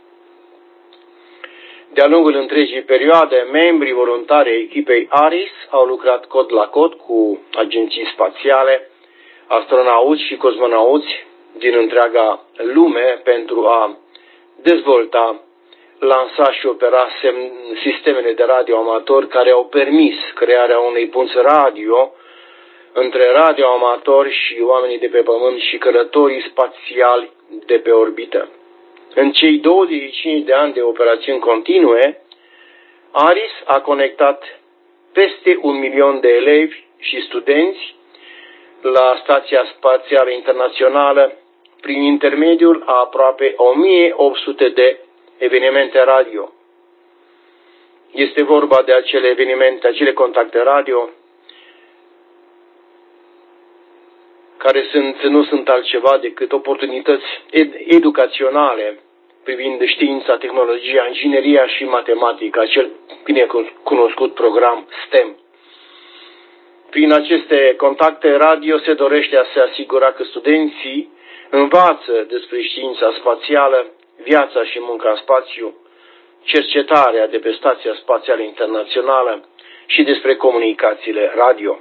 De-a lungul întregii perioade, membrii voluntari ai echipei ARIS au lucrat cod la cod cu agenții spațiale, astronauți și cosmonauți din întreaga lume pentru a dezvolta, lansa și opera sistemele de radioamatori care au permis crearea unei punți radio între radioamatori și oamenii de pe Pământ și călătorii spațiali de pe orbită. În cei 25 de ani de operațiuni continue, ARIS a conectat peste 1 milion de elevi și studenți la Stația Spațială Internațională prin intermediul a aproape 1800 de evenimente radio. Este vorba de acele evenimente, acele contacte radio care nu sunt altceva decât oportunități educaționale privind știința, tehnologia, ingineria și matematica, acel bine cunoscut program STEM. Prin aceste contacte radio se dorește a se asigura că studenții învață despre știința spațială, viața și munca în spațiu, cercetarea de pe Stația Spațială Internațională și despre comunicațiile radio.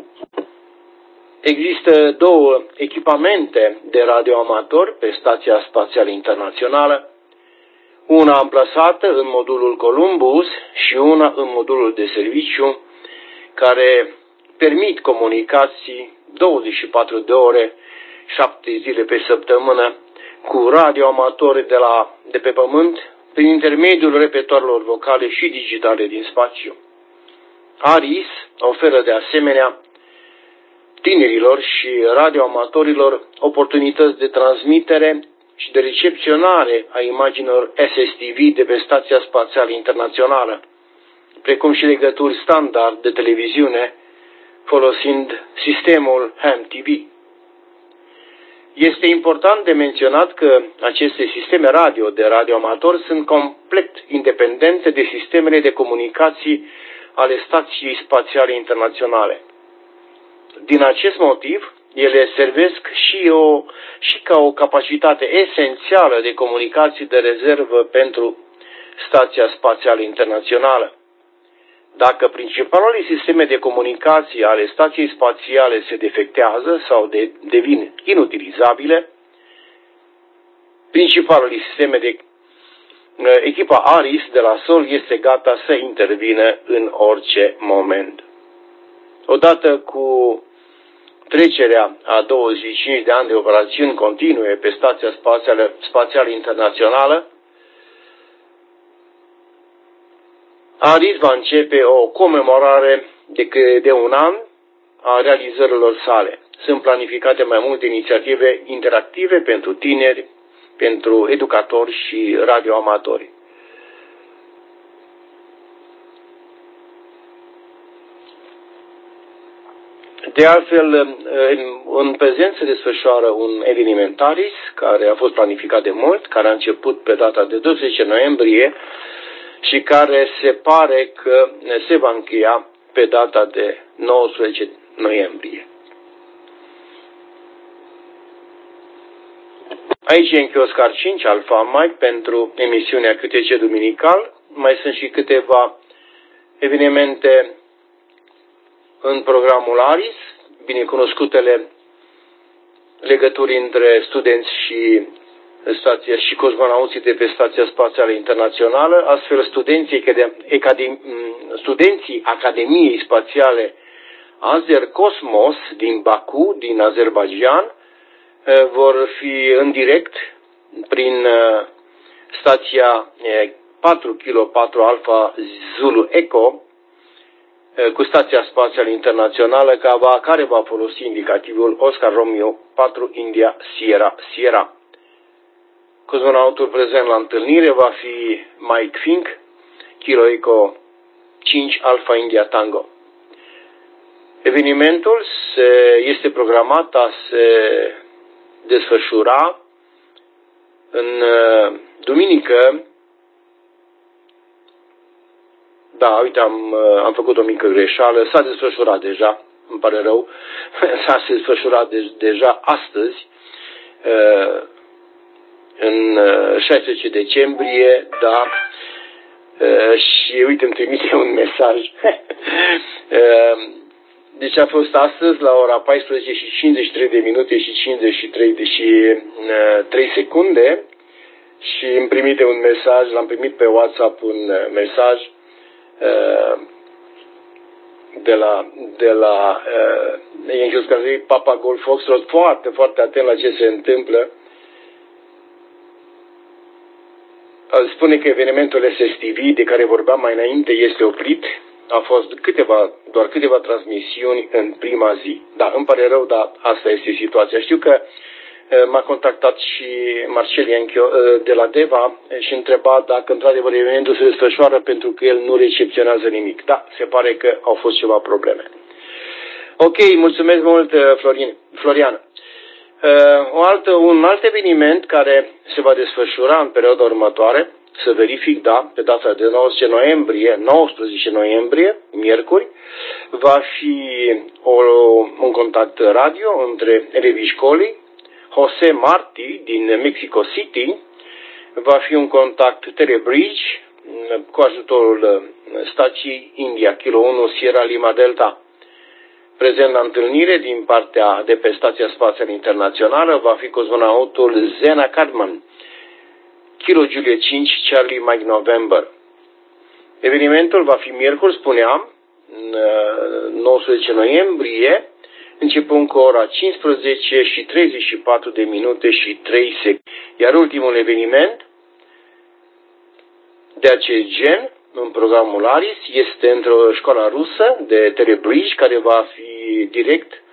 Există 2 echipamente de radioamatori pe Stația Spațială Internațională, una amplasată în modulul Columbus și una în modulul de serviciu, care permit comunicații 24 de ore, 7 zile pe săptămână, cu radioamatori de pe Pământ, prin intermediul repetoarelor vocale și digitale din spațiu. ARIS oferă de asemenea tinerilor și radioamatorilor oportunități de transmitere și de recepționare a imaginilor SSTV de pe Stația Spațială Internațională, precum și legături standard de televiziune folosind sistemul HAM-TV. Este important de menționat că aceste sisteme radio de radioamatori sunt complet independente de sistemele de comunicații ale Stației Spațiale Internaționale. Din acest motiv, ele servesc și ca o capacitate esențială de comunicații de rezervă pentru Stația Spațială Internațională. Dacă principalele sisteme de comunicații ale Stației Spațiale se defectează sau devin inutilizabile, principalele sisteme de echipa ARIS de la sol este gata să intervină în orice moment. Odată cu trecerea a 25 de ani de operațiuni continue pe Stația Spațială Internațională, ARIS va începe o comemorare de 1 an a realizărilor sale. Sunt planificate mai multe inițiative interactive pentru tineri, pentru educatori și radioamatori. De altfel, în prezent se desfășoară un eveniment ARIS care a fost planificat de mult, care a început pe data de 12 noiembrie și care se pare că se va încheia pe data de 19 noiembrie. Aici e închei Oscar 5 Alfa Mike pentru emisiunea QTC Duminical. Mai sunt și câteva evenimente în programul ARIS, binecunoscutele legături între studenți și stația și cosmonauții de pe Stația Spațială Internațională, astfel studenții Academiei Spațiale Azercosmos din Baku, din Azerbaijan, vor fi în direct prin stația 4 Kilo 4 Alpha Zulu Echo cu Stația Spațială Internațională care va folosi indicativul Oscar Romeo 4 India Sierra Sierra. Cosmonautul prezent la întâlnire va fi Mike Fink, Kilo Echo 5 Alpha India Tango. Evenimentul este programat a se desfășura în duminică. Da, uite, am făcut o mică greșeală. S-a desfășurat deja. îmi pare rău, s-a desfășurat deja astăzi, în 16 decembrie, da, și uite, îmi trimite un mesaj. Deci a fost astăzi la ora 14 și 53 de minute și 3 secunde și îmi trimite un mesaj, l-am primit pe WhatsApp un mesaj de la Papa Golf Foxtrot, foarte, foarte atent la ce se întâmplă. Spune că evenimentul SSTV de care vorbeam mai înainte este oprit. A fost doar câteva transmisiuni în prima zi. Da, îmi pare rău, dar asta este situația. Știu că m-a contactat și Marcel Ianchio de la Deva și întreba dacă într-adevăr evenimentul se desfășoară pentru că el nu recepționează nimic. Da, se pare că au fost ceva probleme. Ok, mulțumesc mult, Florian. Un alt eveniment care se va desfășura în perioada următoare, să verific, da, pe data de 19 noiembrie, miercuri, va fi un contact radio între elevii școlii. Jose Marti din Mexico City, va fi un contact Telebridge cu ajutorul stației India Kilo 1 Sierra Lima Delta. Prezent la întâlnire din partea de pe Stația Spațială Internațională va fi cosmonautul Zena Cadman, Kilo Juliet 5 Charlie Mike November. Evenimentul va fi miercuri, spuneam, 19 noiembrie, începând cu ora 15 și 34 de minute și 3 secunde. Iar ultimul eveniment de acest gen, în programul ARIS, este într-o școală rusă de Telebridge, care va fi direct,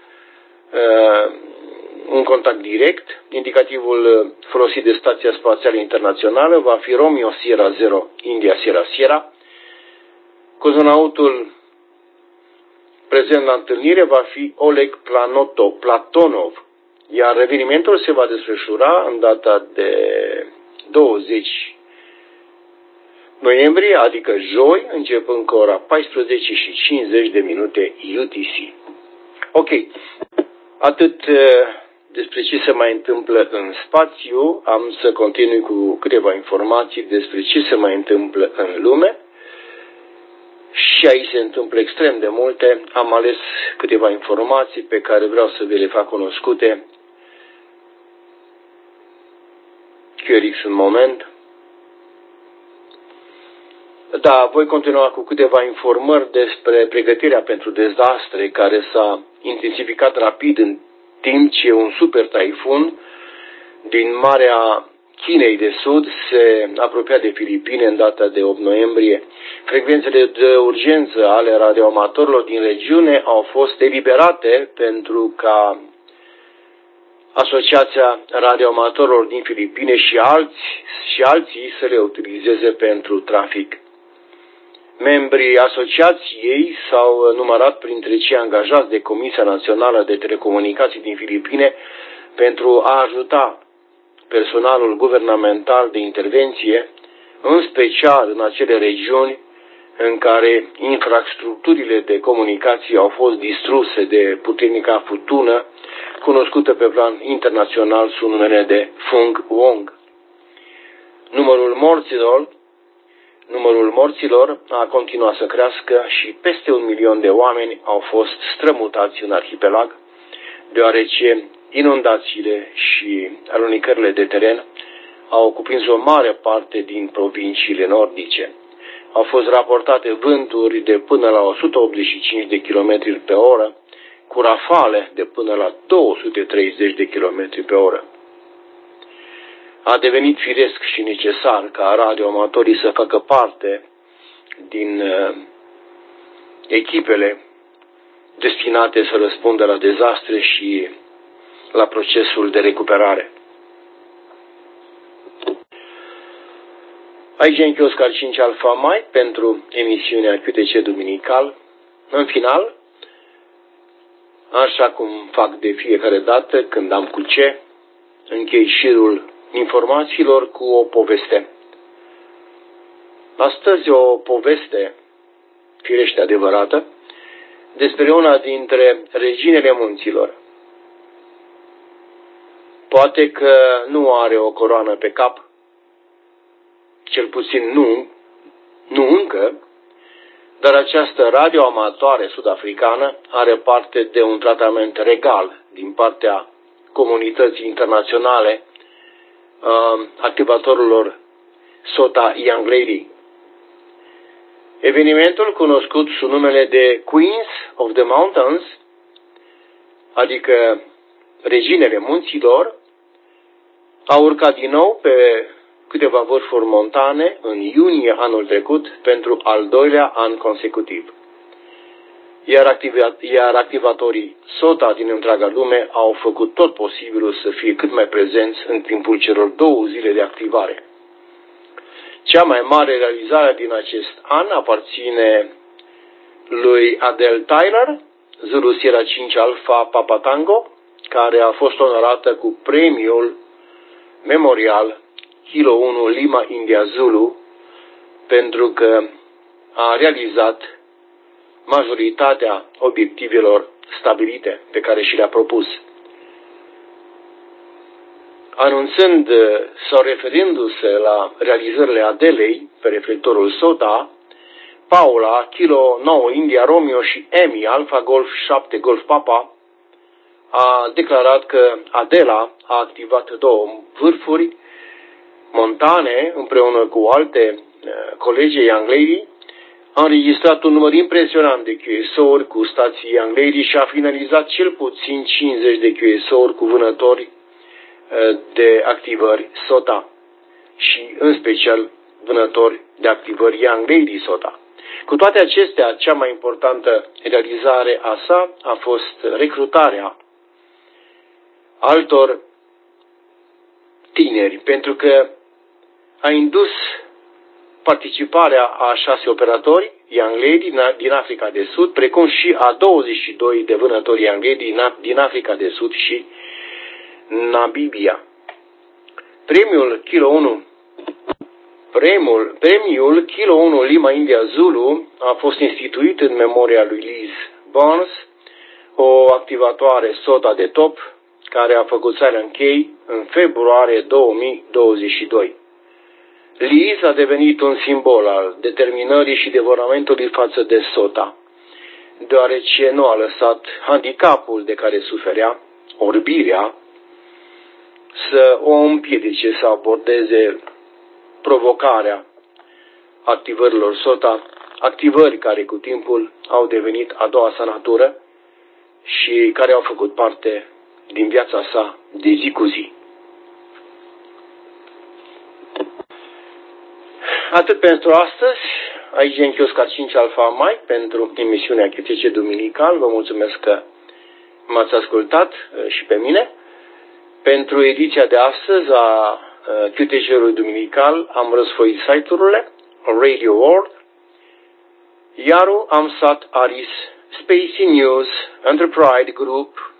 un contact direct. Indicativul folosit de Stația Spațială Internațională va fi Romeo Sierra 0, India Sierra Sierra. Cosmonautul prezent la întâlnire va fi Oleg Platonov, iar evenimentul se va desfășura în data de 20 noiembrie, adică joi, începând cu ora 14 și 50 de minute UTC. Ok, atât despre ce se mai întâmplă în spațiu. Am să continui cu câteva informații despre ce se mai întâmplă în lume. Și aici se întâmplă extrem de multe. Am ales câteva informații pe care vreau să vi le fac cunoscute. QRX un moment. Da, voi continua cu câteva informări despre pregătirea pentru dezastre care s-a intensificat rapid în timp ce un super taifun din Marea Chinei de Sud se apropia de Filipine în data de 8 noiembrie. Frecvențele de urgență ale radioamatorilor din regiune au fost eliberate pentru ca Asociația Radioamatorilor din Filipine și alții să le utilizeze pentru trafic. Membrii asociației s-au numărat printre cei angajați de Comisia Națională de Telecomunicații din Filipine pentru a ajuta personalul guvernamental de intervenție, în special în acele regiuni în care infrastructurile de comunicații au fost distruse de puternica furtună, cunoscută pe plan internațional sub numele de Fung Wong. Numărul morților a continuat să crească și peste 1 milion de oameni au fost strămutați în arhipelag, deoarece inundațiile și alunecările de teren au cuprins o mare parte din provinciile nordice. Au fost raportate vânturi de până la 185 de km pe oră, cu rafale de până la 230 de km pe oră. A devenit firesc și necesar ca radioamatorii să facă parte din echipele destinate să răspundă la dezastre și la procesul de recuperare. Aici e Oscar 5 Alpha Mike pentru emisiunea QTC Duminical. În final, așa cum fac de fiecare dată când am cu ce, închei șirul informațiilor cu o poveste. Astăzi o poveste firește adevărată despre una dintre reginele munților. Poate că nu are o coroană pe cap, cel puțin nu încă, dar această radioamatoare sud-africană are parte de un tratament regal din partea comunității internaționale activatorilor SOTA Young Lady. Evenimentul, cunoscut sub numele de Queens of the Mountains, adică reginele munților, a urcat din nou pe câteva vârfuri montane în iunie anul trecut pentru al doilea an consecutiv. Iar activatorii SOTA din întreaga lume au făcut tot posibilul să fie cât mai prezenți în timpul celor 2 zile de activare. Cea mai mare realizare din acest an aparține lui Adele Tyler, Zulu Sierra 5 Alpha Papa Tango, care a fost onorată cu premiul memorial Kilo 1 Lima India Zulu pentru că a realizat majoritatea obiectivelor stabilite pe care și le-a propus. Anunțând sau referindu-se la realizările Adelei pe reflectorul SOTA, Paula, Kilo 9 India Romeo și Emi Alpha Golf 7 Golf Papa a declarat că Adela a activat 2 vârfuri montane împreună cu alte colegi Young Lady, a înregistrat un număr impresionant de QSO-uri cu stații Young Lady și a finalizat cel puțin 50 de QSO-uri cu vânători de activări SOTA și în special vânători de activări Young Lady SOTA. Cu toate acestea, cea mai importantă realizare a sa a fost recrutarea altor tineri, pentru că a indus participarea a 6 operatori Young Lady din Africa de Sud, precum și a 22 de vânători Young Lady din Africa de Sud și Namibia. Premiul Kilo 1 Lima India Zulu a fost instituit în memoria lui Liz Barnes, o activatoare SOTA de top, care a făcut Silent K în februarie 2022. Liz a devenit un simbol al determinării și devoramentului față de SOTA, deoarece nu a lăsat handicapul de care suferea, orbirea, să o împiedice să abordeze provocarea activărilor SOTA, activări care cu timpul au devenit a doua sa natură și care au făcut parte din viața sa de zi cu zi. Atât pentru astăzi, aici e Enchioscar 5 Alpha Mike pentru emisiunea QTC Duminical. Vă mulțumesc că m-ați ascultat și pe mine. Pentru ediția de astăzi a QTC-ului Duminical am răsfoit site-urile Radio World, Yaru, Amsat, Aris, Spacey News, Enterprise Group,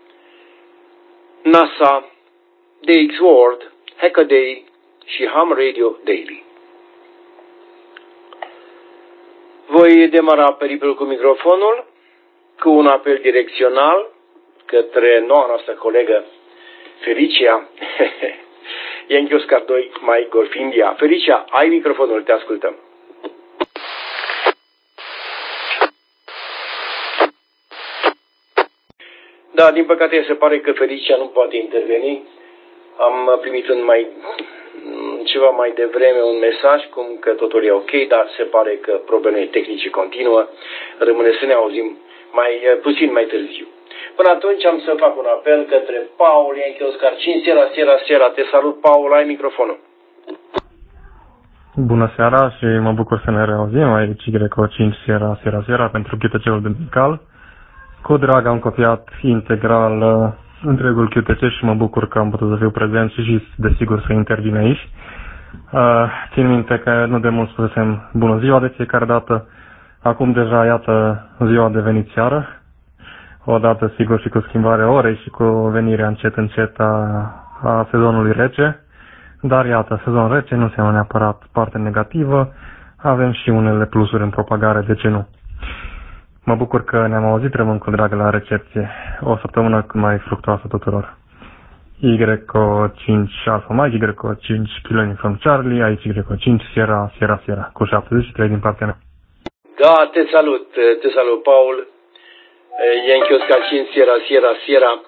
NASA, DX World, Hackaday și Ham Radio Daily. Voi demara periplul cu microfonul cu un apel direcțional către noua noastră colegă Felicia, Yankee Oscar 2, Mike Golf India. Felicia, ai microfonul, te ascultăm. Da, din păcate se pare că Felicia nu poate interveni. Am primit ceva mai devreme un mesaj cum că totul e ok, dar se pare că problemele tehnice continuă. Rămâne să ne auzim puțin mai târziu. Până atunci am să fac un apel către Paul Yankee Oscar 5 Sierra. Te salut, Paul, ai microfonul. Bună seara și mă bucur să ne reauzim aici Greco 5 Sierra pentru QTC-ul Duminical. Cu drag am copiat integral întregul QTC și mă bucur că am putut să fiu prezent și desigur să intervin aici. Țin minte că nu de mult spusesem bună ziua de fiecare dată. Acum deja, iată, ziua a devenit seară. Odată, sigur, și cu schimbarea orei și cu venirea încet a sezonului rece. Dar, iată, sezon rece nu înseamnă neapărat parte negativă. Avem și unele plusuri în propagare, de ce nu? Mă bucur că ne-am auzit, rămân cu drag la recepție. O săptămână cât mai fructuoasă tuturor. YO5 Alpha Mike, YO5 Kilo from Charlie, aici YO5 Sierra, cu 73 din partea mea. Da, te salut, Paul. Yankee Oscar 5 Sierra.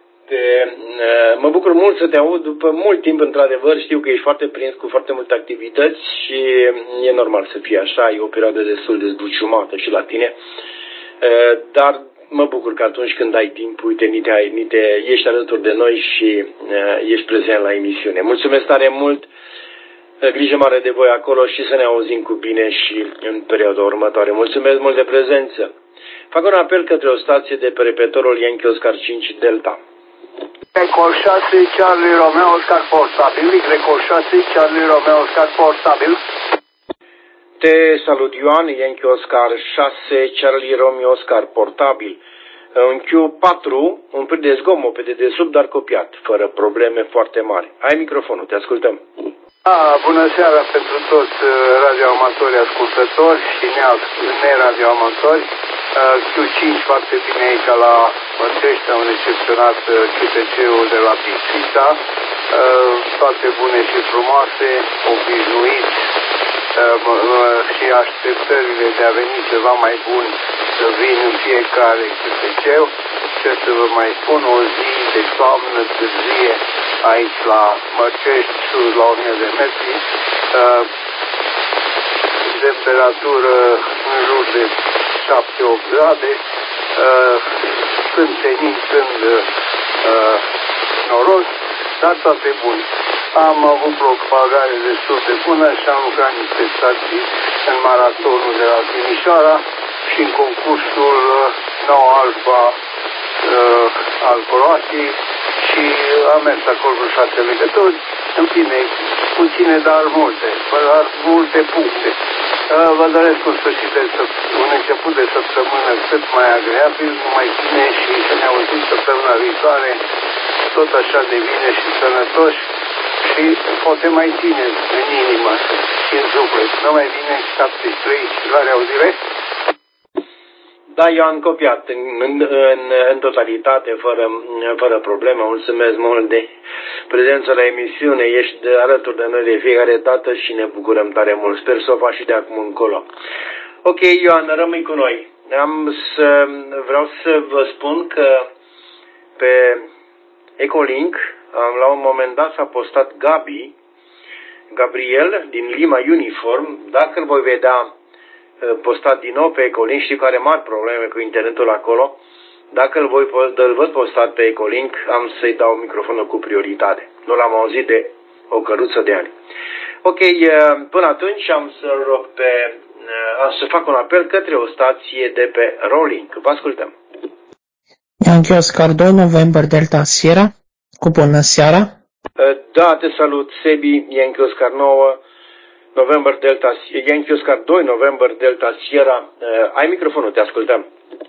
Mă bucur mult să te aud după mult timp, într-adevăr. Știu că ești foarte prins cu foarte multe activități și e normal să fie așa, e o perioadă destul de zbuciumată și la tine. Dar mă bucur că atunci când ai timp, uite, ești alături de noi și ești prezent la emisiune. Mulțumesc tare mult, grijă mare de voi acolo și să ne auzim cu bine și în perioada următoare. Mulțumesc mult de prezență. Fac un apel către o stație de pe repetorul Yankee Oscar 5 Delta. Recol 6 Charlie Romeo Oscar portabil, Recol 6 Charlie Romeo Oscar portabil. Te salut, Ioan, Yankee Oscar 6 Charlie Romeo Oscar portabil. Un Q4, un pic de zgomot pe dedesubt, dar copiat, fără probleme foarte mari. Ai microfonul, te ascultăm. Bună seara pentru toți radioamatori ascultători și neradioamatori. Q5 foarte bine aici la Mărcești, am recepționat QTC-ul de la Pisița, toate bune și frumoase, obișnuiți și așteptările de a veni ceva mai bun să vin în fiecare QTC. Ce să vă mai spun, o zi de toamnă târzie aici la Mărcești, sus la 1000 de metri, temperatură în jur de 7-8 grade, sunt noros, dar toate bune. Am avut propagare destul de bună și am lucrat niște stații în maratonul de la Timișoara și în concursul 9 Alfa al Croației și am mers acolo cu 6 legători. În fine, puține, dar multe puncte. Vă doresc un început de săptămână cât mai agreabil, numai bine și să ne auzim săptămâna viitoare tot așa de bine și sănătoși și poate mai tineri în inimă și în suflet. Numai bine, 73 și la reauzire. Da, Ioan, copiat în totalitate, fără probleme. Mulțumesc mult de prezența la emisiune. Ești alături de noi de fiecare dată și ne bucurăm tare mult. Sper să o faci și de acum încolo. Ok, Ioan, rămâi cu noi. Vreau să vă spun că pe Ecolink, la un moment dat s-a postat Gabriel din Lima Uniform. Dacă îl voi vedea postat din nou pe Ecolink, știu că are mari probleme cu internetul acolo. Dacă îl văd postat pe Ecolink, am să-i dau microfonul cu prioritate. Nu l-am auzit de o căruță de ani. Ok, până atunci am să fac un apel către o stație de pe Rolling. Vă ascultăm. Yankee Oscar 2 November Delta Sierra, cu bună seara. Da, te salut, Sebi, Yankee Oscar 9 November Delta, Yankee Oscar 2 November Delta Sierra. Ai microfonul, te ascultăm.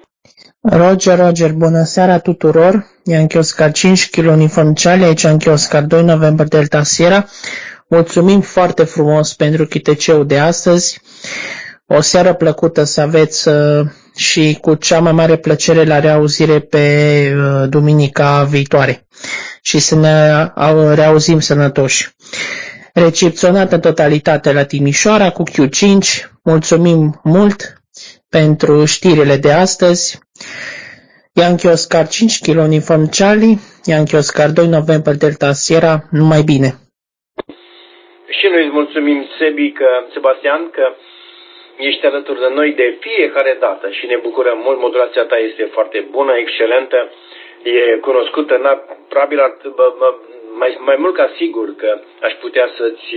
Roger, bună seara tuturor. Yankee Oscar 5 Kilo Uniform Charlie, aici Yankee Oscar 2 November Delta Sierra. Mulțumim foarte frumos pentru QTC-ul de astăzi. O seară plăcută să aveți și cu cea mai mare plăcere la reauzire pe duminica viitoare și să ne reauzim sănătoși. Recepționat în totalitate la Timișoara cu Q5. Mulțumim mult pentru știrile de astăzi. Yankee Oscar 5 Kilo Uniform Charlie, Yankee Oscar 2 November Delta Sierra, numai bine. Și noi îți mulțumim, Sebastian, că ești alături de noi de fiecare dată și ne bucurăm mult. Modulația ta este foarte bună, excelentă, e cunoscută, probabil mai mult ca sigur că aș putea să-ți,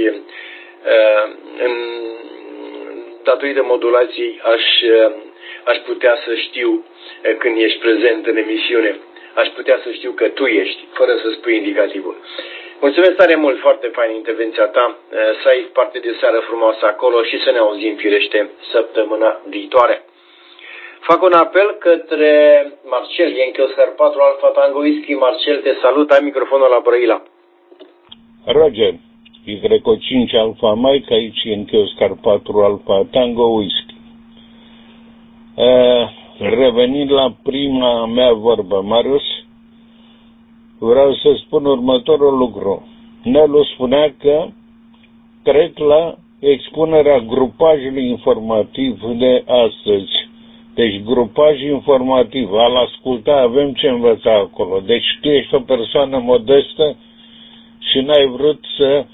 datorită modulației, aș putea să știu când ești prezent în emisiune, aș putea să știu că tu ești, fără să spui indicativul. Mulțumesc tare mult, foarte faină intervenția ta, să ai parte de seară frumoasă acolo și să ne auzim firește săptămâna viitoare. Fac un apel către Marcel, Yankee Oscar 4 Alpha Tango Whisky. Marcel, te salut, ai microfonul la Brăila. Roger, Y5 Alpha Mike, aici Yankee Oscar 4 Alpha Tango Whisky. revenind la prima mea vorbă, Marius, vreau să spun următorul lucru. Nelu spunea că trec la expunerea grupajului informativ de astăzi. Deci grupaj informativ, al asculta, avem ce învăța acolo. Deci tu ești o persoană modestă și n-ai vrut să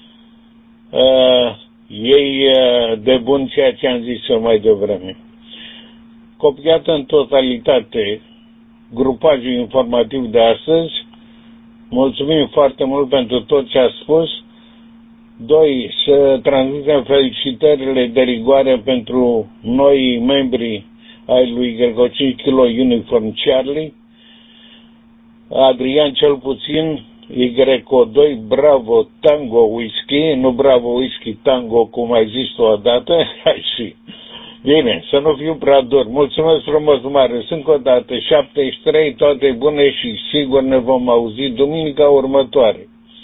iei de bun ceea ce am zis eu mai devreme. Copiat în totalitate grupajul informativ de astăzi, mulțumim foarte mult pentru tot ce a spus. 2. Să transmitem felicitările de rigoare pentru noi membri ai lui Greco 5 Kilo Uniform Charlie. Adrian cel puțin, Y2 Bravo Tango Whisky, nu Bravo Whisky Tango, cum ai zis tu odată. Și bine, să nu fiu prea dur. Mulțumesc frumos, Marius. Încă o dată, 73, toate bune și sigur ne vom auzi duminica următoare.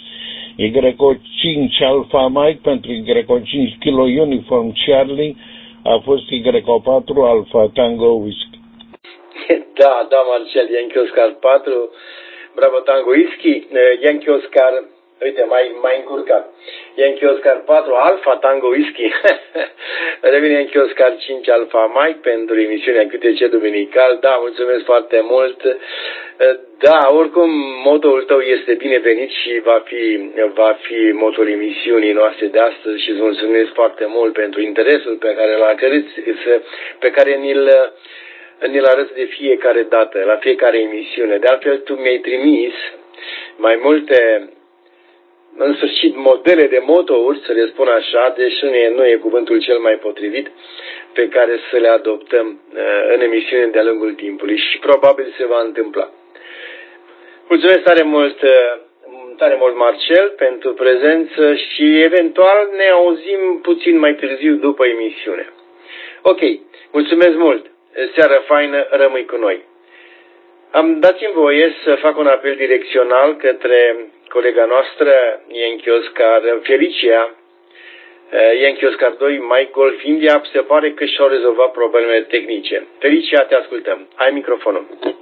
Y5 Alpha Mike pentru Y5 Kilo Uniform Charlie a fost Y4 Alpha Tango Whisky. Da, Marcel, Yankee Oscar 4, Bravo Tango Whisky, Yankee Oscar, uite, mai încurcat. Yankee Oscar 4 Alpha Tango Whisky. Revine Yankee Oscar 5 Alpha Mike pentru emisiunea QTC Duminical. Da, mulțumesc foarte mult. Da, oricum, motoul tău este binevenit și va fi motul emisiunii noastre de astăzi și îți mulțumesc foarte mult pentru interesul pe care ni-l arăți de fiecare dată, la fiecare emisiune. De altfel, tu mi-ai trimis mai multe, în sfârșit, modele de motouri, să le spun așa, deși nu e cuvântul cel mai potrivit, pe care să le adoptăm în emisiune de-a lungul timpului și probabil se va întâmpla. Mulțumesc tare mult, Marcel, pentru prezență și eventual ne auzim puțin mai târziu după emisiune. Ok, mulțumesc mult, seară faină, rămâi cu noi. Dați-mi voie să fac un apel direcțional către colega noastră, Yankee Oscar, Felicia, Yankee Oscar 2, Mike Golf India. Se pare că și-au rezolvat problemele tehnice. Felicia, te ascultăm. Ai microfonul.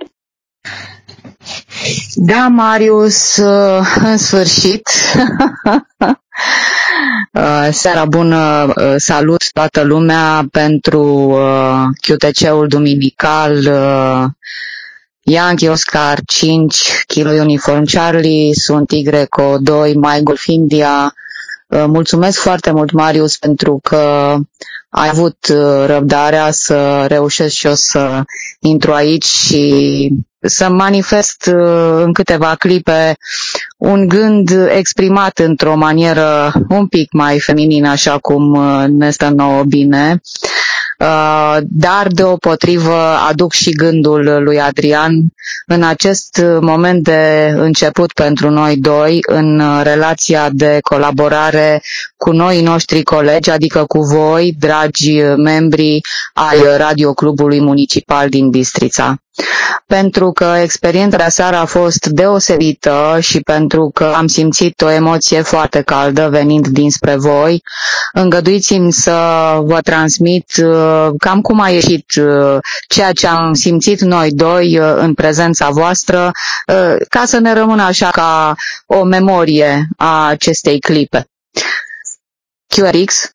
Da, Marius, în sfârșit. Seara bună, salut toată lumea pentru QTC-ul duminical Yankee Oscar 5 Kilo Uniform Charlie, sunt Y2 My Golf India. Mulțumesc foarte mult, Marius, pentru că ai avut răbdarea să reușesc și eu să intru aici și să manifest în câteva clipe un gând exprimat într-o manieră un pic mai feminină, așa cum ne stă nouă bine. Dar deopotrivă aduc și gândul lui Adrian în acest moment de început pentru noi doi în relația de colaborare cu noi noștri colegi, adică cu voi, dragi membri ai Radio Clubului Municipal din Bistrița. Pentru că experiența de seară a fost deosebită și pentru că am simțit o emoție foarte caldă venind dinspre voi, îngăduiți-mi să vă transmit cam cum a ieșit ceea ce am simțit noi doi în prezența voastră, ca să ne rămână așa ca o memorie a acestei clipe. QRX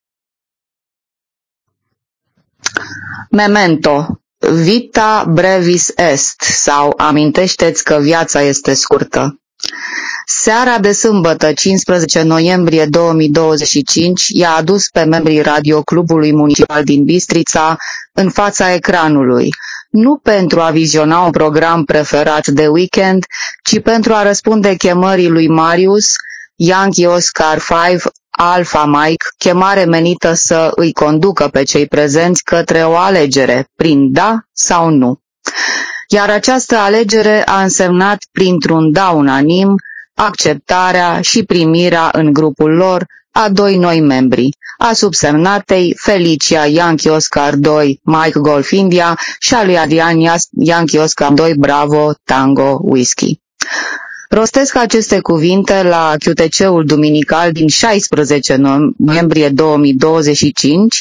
Memento Vita brevis est, sau amintește-ți că viața este scurtă. Seara de sâmbătă, 15 noiembrie 2025, i-a adus pe membrii Radio Clubului Municipal din Bistrița în fața ecranului, nu pentru a viziona un program preferat de weekend, ci pentru a răspunde chemării lui Marius, Yankee Oscar 5 Alpha Mike, chemare menită să îi conducă pe cei prezenți către o alegere, prin da sau nu. Iar această alegere a însemnat, printr-un da unanim, acceptarea și primirea în grupul lor a doi noi membri, a subsemnatei Felicia Yankee Oscar 2 Mike Golf India și a lui Adrian Yankee Oscar 2 Bravo Tango Whisky. Rostesc aceste cuvinte la QTC-ul duminical din 16 noiembrie 2025,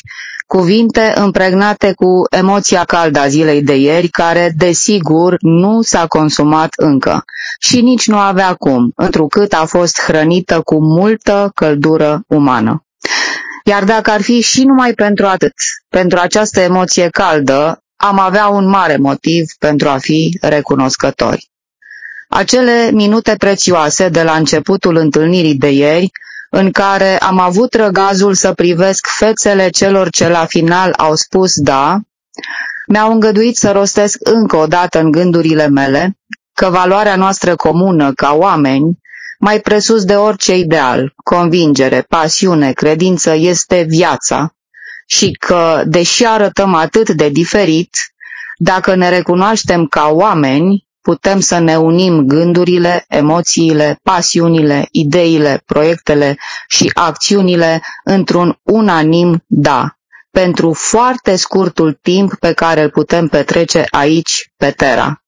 Cuvinte împregnate cu emoția caldă a zilei de ieri, care, desigur, nu s-a consumat încă și nici nu avea cum, întrucât a fost hrănită cu multă căldură umană. Iar dacă ar fi și numai pentru atât, pentru această emoție caldă, am avea un mare motiv pentru a fi recunoscători. Acele minute prețioase de la începutul întâlnirii de ieri, în care am avut răgazul să privesc fețele celor ce la final au spus da, mi-au îngăduit să rostesc încă o dată în gândurile mele că valoarea noastră comună ca oameni, mai presus de orice ideal, convingere, pasiune, credință, este viața și că, deși arătăm atât de diferit, dacă ne recunoaștem ca oameni, putem să ne unim gândurile, emoțiile, pasiunile, ideile, proiectele și acțiunile într-un unanim da, pentru foarte scurtul timp pe care îl putem petrece aici, pe Terra.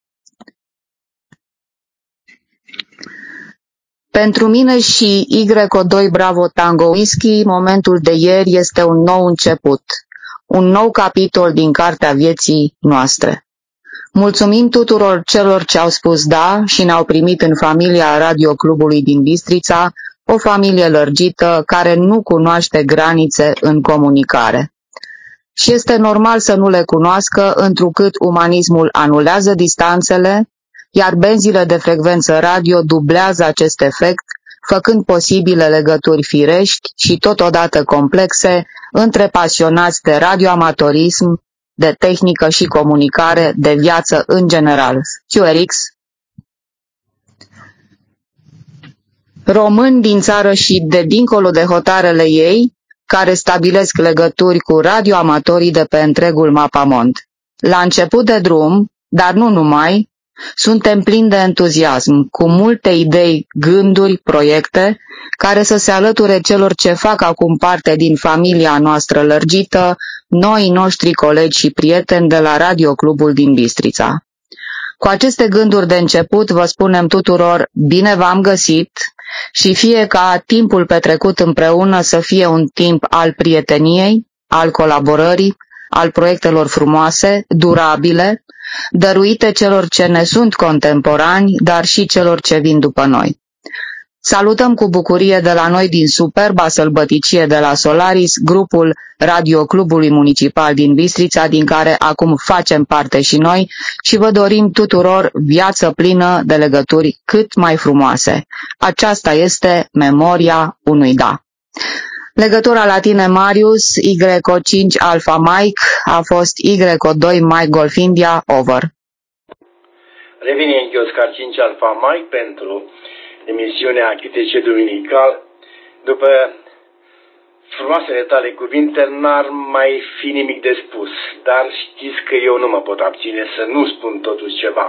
Pentru mine și Y2 Bravo Tango Whisky, momentul de ieri este un nou început, un nou capitol din cartea vieții noastre. Mulțumim tuturor celor ce au spus da și ne-au primit în familia Radio Clubului din Bistrița, o familie lărgită care nu cunoaște granițe în comunicare. Și este normal să nu le cunoască, întrucât umanismul anulează distanțele, iar benzile de frecvență radio dublează acest efect, făcând posibile legături firești și totodată complexe între pasionați de radioamatorism, de tehnică și comunicare, de viață în general. QRX. Români din țară și de dincolo de hotarele ei, care stabilesc legături cu radioamatorii de pe întregul mapamond. La început de drum, dar nu numai, suntem plini de entuziasm, cu multe idei, gânduri, proiecte, care să se alăture celor ce fac acum parte din familia noastră lărgită, noi noștri colegi și prieteni de la Radio Clubul din Bistrița. Cu aceste gânduri de început vă spunem tuturor bine v-am găsit și fie ca timpul petrecut împreună să fie un timp al prieteniei, al colaborării, al proiectelor frumoase, durabile, dăruite celor ce ne sunt contemporani, dar și celor ce vin după noi. Salutăm cu bucurie de la noi din superba sălbăticie de la Solaris, grupul Radio Clubului Municipal din Bistrița, din care acum facem parte și noi, și vă dorim tuturor viață plină de legături cât mai frumoase. Aceasta este memoria unui da. Legătura la tine, Marius, Y5 Alpha Mike, a fost Y2 Mike Golf India, over. Revine în Oscar 5 Alpha Mike pentru emisiunea QTC Duminical. După frumoasele tale cuvinte, n-ar mai fi nimic de spus, dar știți că eu nu mă pot abține să nu spun totuși ceva.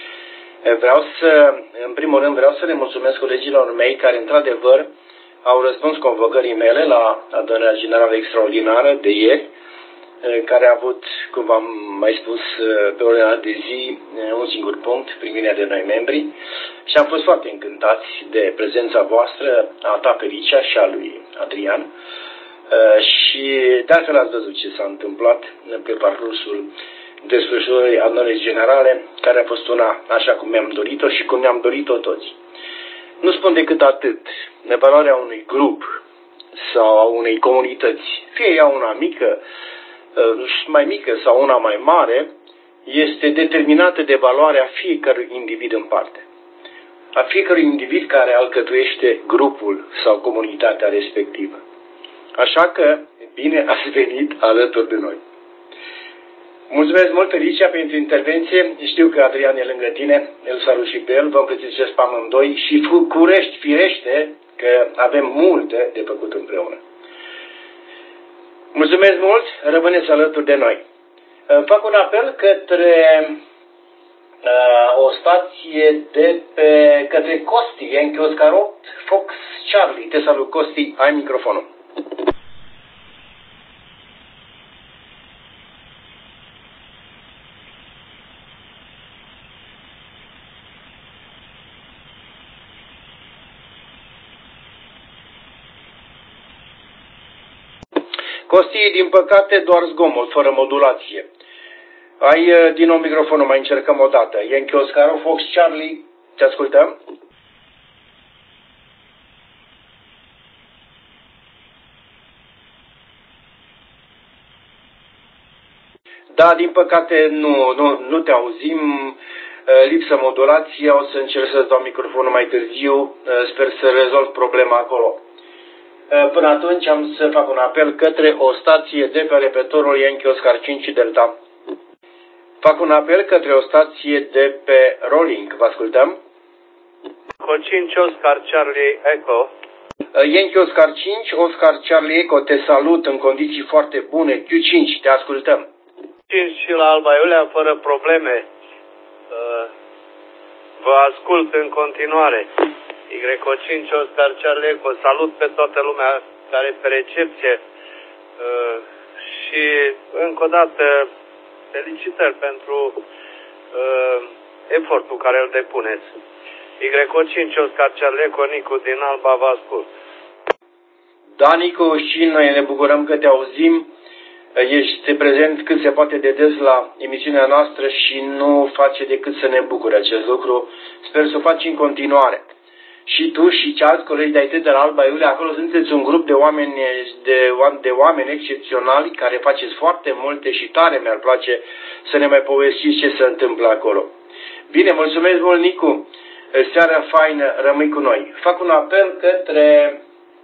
În primul rând, vreau să le mulțumesc colegilor mei care, într-adevăr, au răspuns convocării mele la adunarea generală extraordinară de ieri, care a avut, cum v-am mai spus, pe ordinea de zi un singur punct, primirea de noi membri, și am fost foarte încântați de prezența voastră, a ta, Felicia, și a lui Adrian. Și de altfel ați văzut ce s-a întâmplat pe parcursul desfășurării adunării generale, care a fost una așa cum mi-am dorit-o și cum ne-am dorit-o toți. Nu spun decât atât. Valoarea unui grup sau a unei comunități, fie ea una mică, mai mică sau una mai mare, este determinată de valoarea fiecărui individ în parte. A fiecărui individ care alcătuiește grupul sau comunitatea respectivă. Așa că, bine ați venit alături de noi. Mulțumesc mult, Felicia, pentru intervenție. Știu că Adrian e lângă tine, îl salut și pe el, vă îmbrățișez pe amândoi și curești, firește, că avem multe de făcut împreună. Mulțumesc mult, rămâneți alături de noi. Fac un apel către o stație către Costi, Yankee Oscar 8, Fox Charlie. Te salut, Costi, ai microfonul. Costi, din păcate, doar zgomot, fără modulație. Ai din nou microfonul, mai încercăm o dată. Yankee Oscar, Fox Charlie, te ascultăm? Da, din păcate nu te auzim. Lipsă modulație, o să încerc să-ți dau microfonul mai târziu. Sper să rezolv problema acolo. Până atunci am să fac un apel către o stație de pe repetorul Yankee Oscar 5 Delta. Fac un apel către o stație de pe Rolling. Vă ascultăm? Echo 5 Oscar Charlie Echo. Yankee Oscar 5, Oscar Charlie Echo, te salut în condiții foarte bune. Q5, te ascultăm. 5 și la Alba Iulia, fără probleme. Vă ascult în continuare. Y5 Oscar Charlie Echo, salut pe toată lumea care e pe recepție. Și încă o dată felicitări pentru efortul care îl depuneți. Y5 Oscar Charlie Echo, Nicu din Alba, vă ascult. Da, Nicu, și noi ne bucurăm că te auzim. Ești prezent cât se poate de des la emisiunea noastră și nu face decât să ne bucure acest lucru. Sper să o faci în continuare. Și tu și ceilalți colegi de-ai tăi de la Alba Iulia, acolo sunteți un grup de oameni excepționali care faceți foarte multe și tare mi-ar place să ne mai povestiți ce se întâmplă acolo. Bine, mulțumesc mult, Nicu. Seara faină, rămâi cu noi. Fac un apel către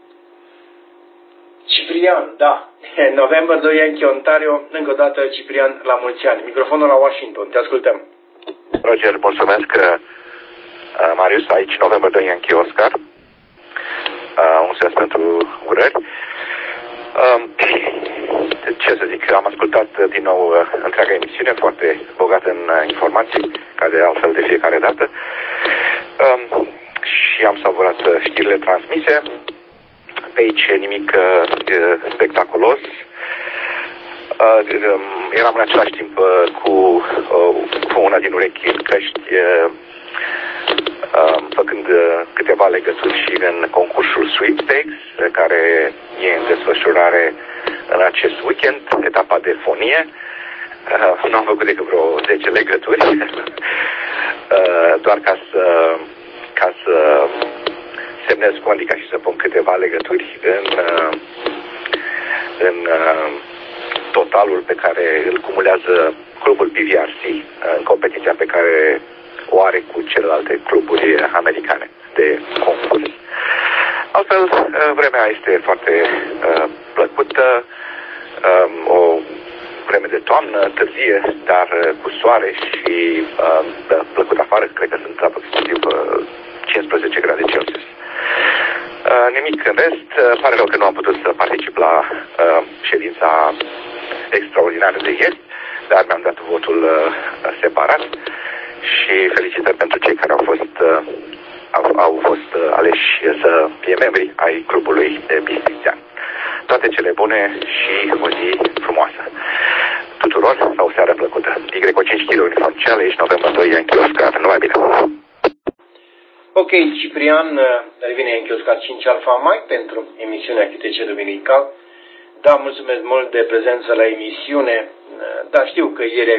Ciprian, da. November 2 Yankee Ontario, încă o dată Ciprian la mulți ani. Microfonul la Washington, te ascultăm. Roger, mulțumesc. Marius, aici November 2 Yankee Oscar. Un sens pentru urări. Ce să zic, am ascultat din nou întreaga emisiune, foarte bogată în informații, ca de altfel de fiecare dată. Și am savurat știrile transmise. Pe aici nimic spectaculos. Eram în același timp cu una din urechi în căști, făcând câteva legături și în concursul Sweepstakes, care e în desfășurare în acest weekend, etapa de fonie. Nu am făcut decât vreo 10 legături, doar ca să semnez condica și să pun câteva legături în totalul pe care îl cumulează clubul PVRC în competiția pe care o are cu celelalte cluburi americane de concurs. Altfel, vremea este foarte plăcută, o vreme de toamnă târzie, dar cu soare și plăcut afară, cred că sunt aproximativ 15 grade Celsius. Nimic în rest, pare rău că nu am putut să particip la ședința extraordinară de ieri, dar mi-am dat votul separat și felicitări pentru cei care au fost aleși să fie membri ai clubului Bistrițean. Toate cele bune și o zi frumoasă tuturor, sau o seară plăcută. Y5 kg uniform Charlie, ești November 2 Yankee Oscar, numai bine. Ok, Ciprian, revine Yankee Oscar 5 Alfa Mike pentru emisiunea QTC Duminical. Da, mulțumesc mult de prezență la emisiune. Da, știu că ieri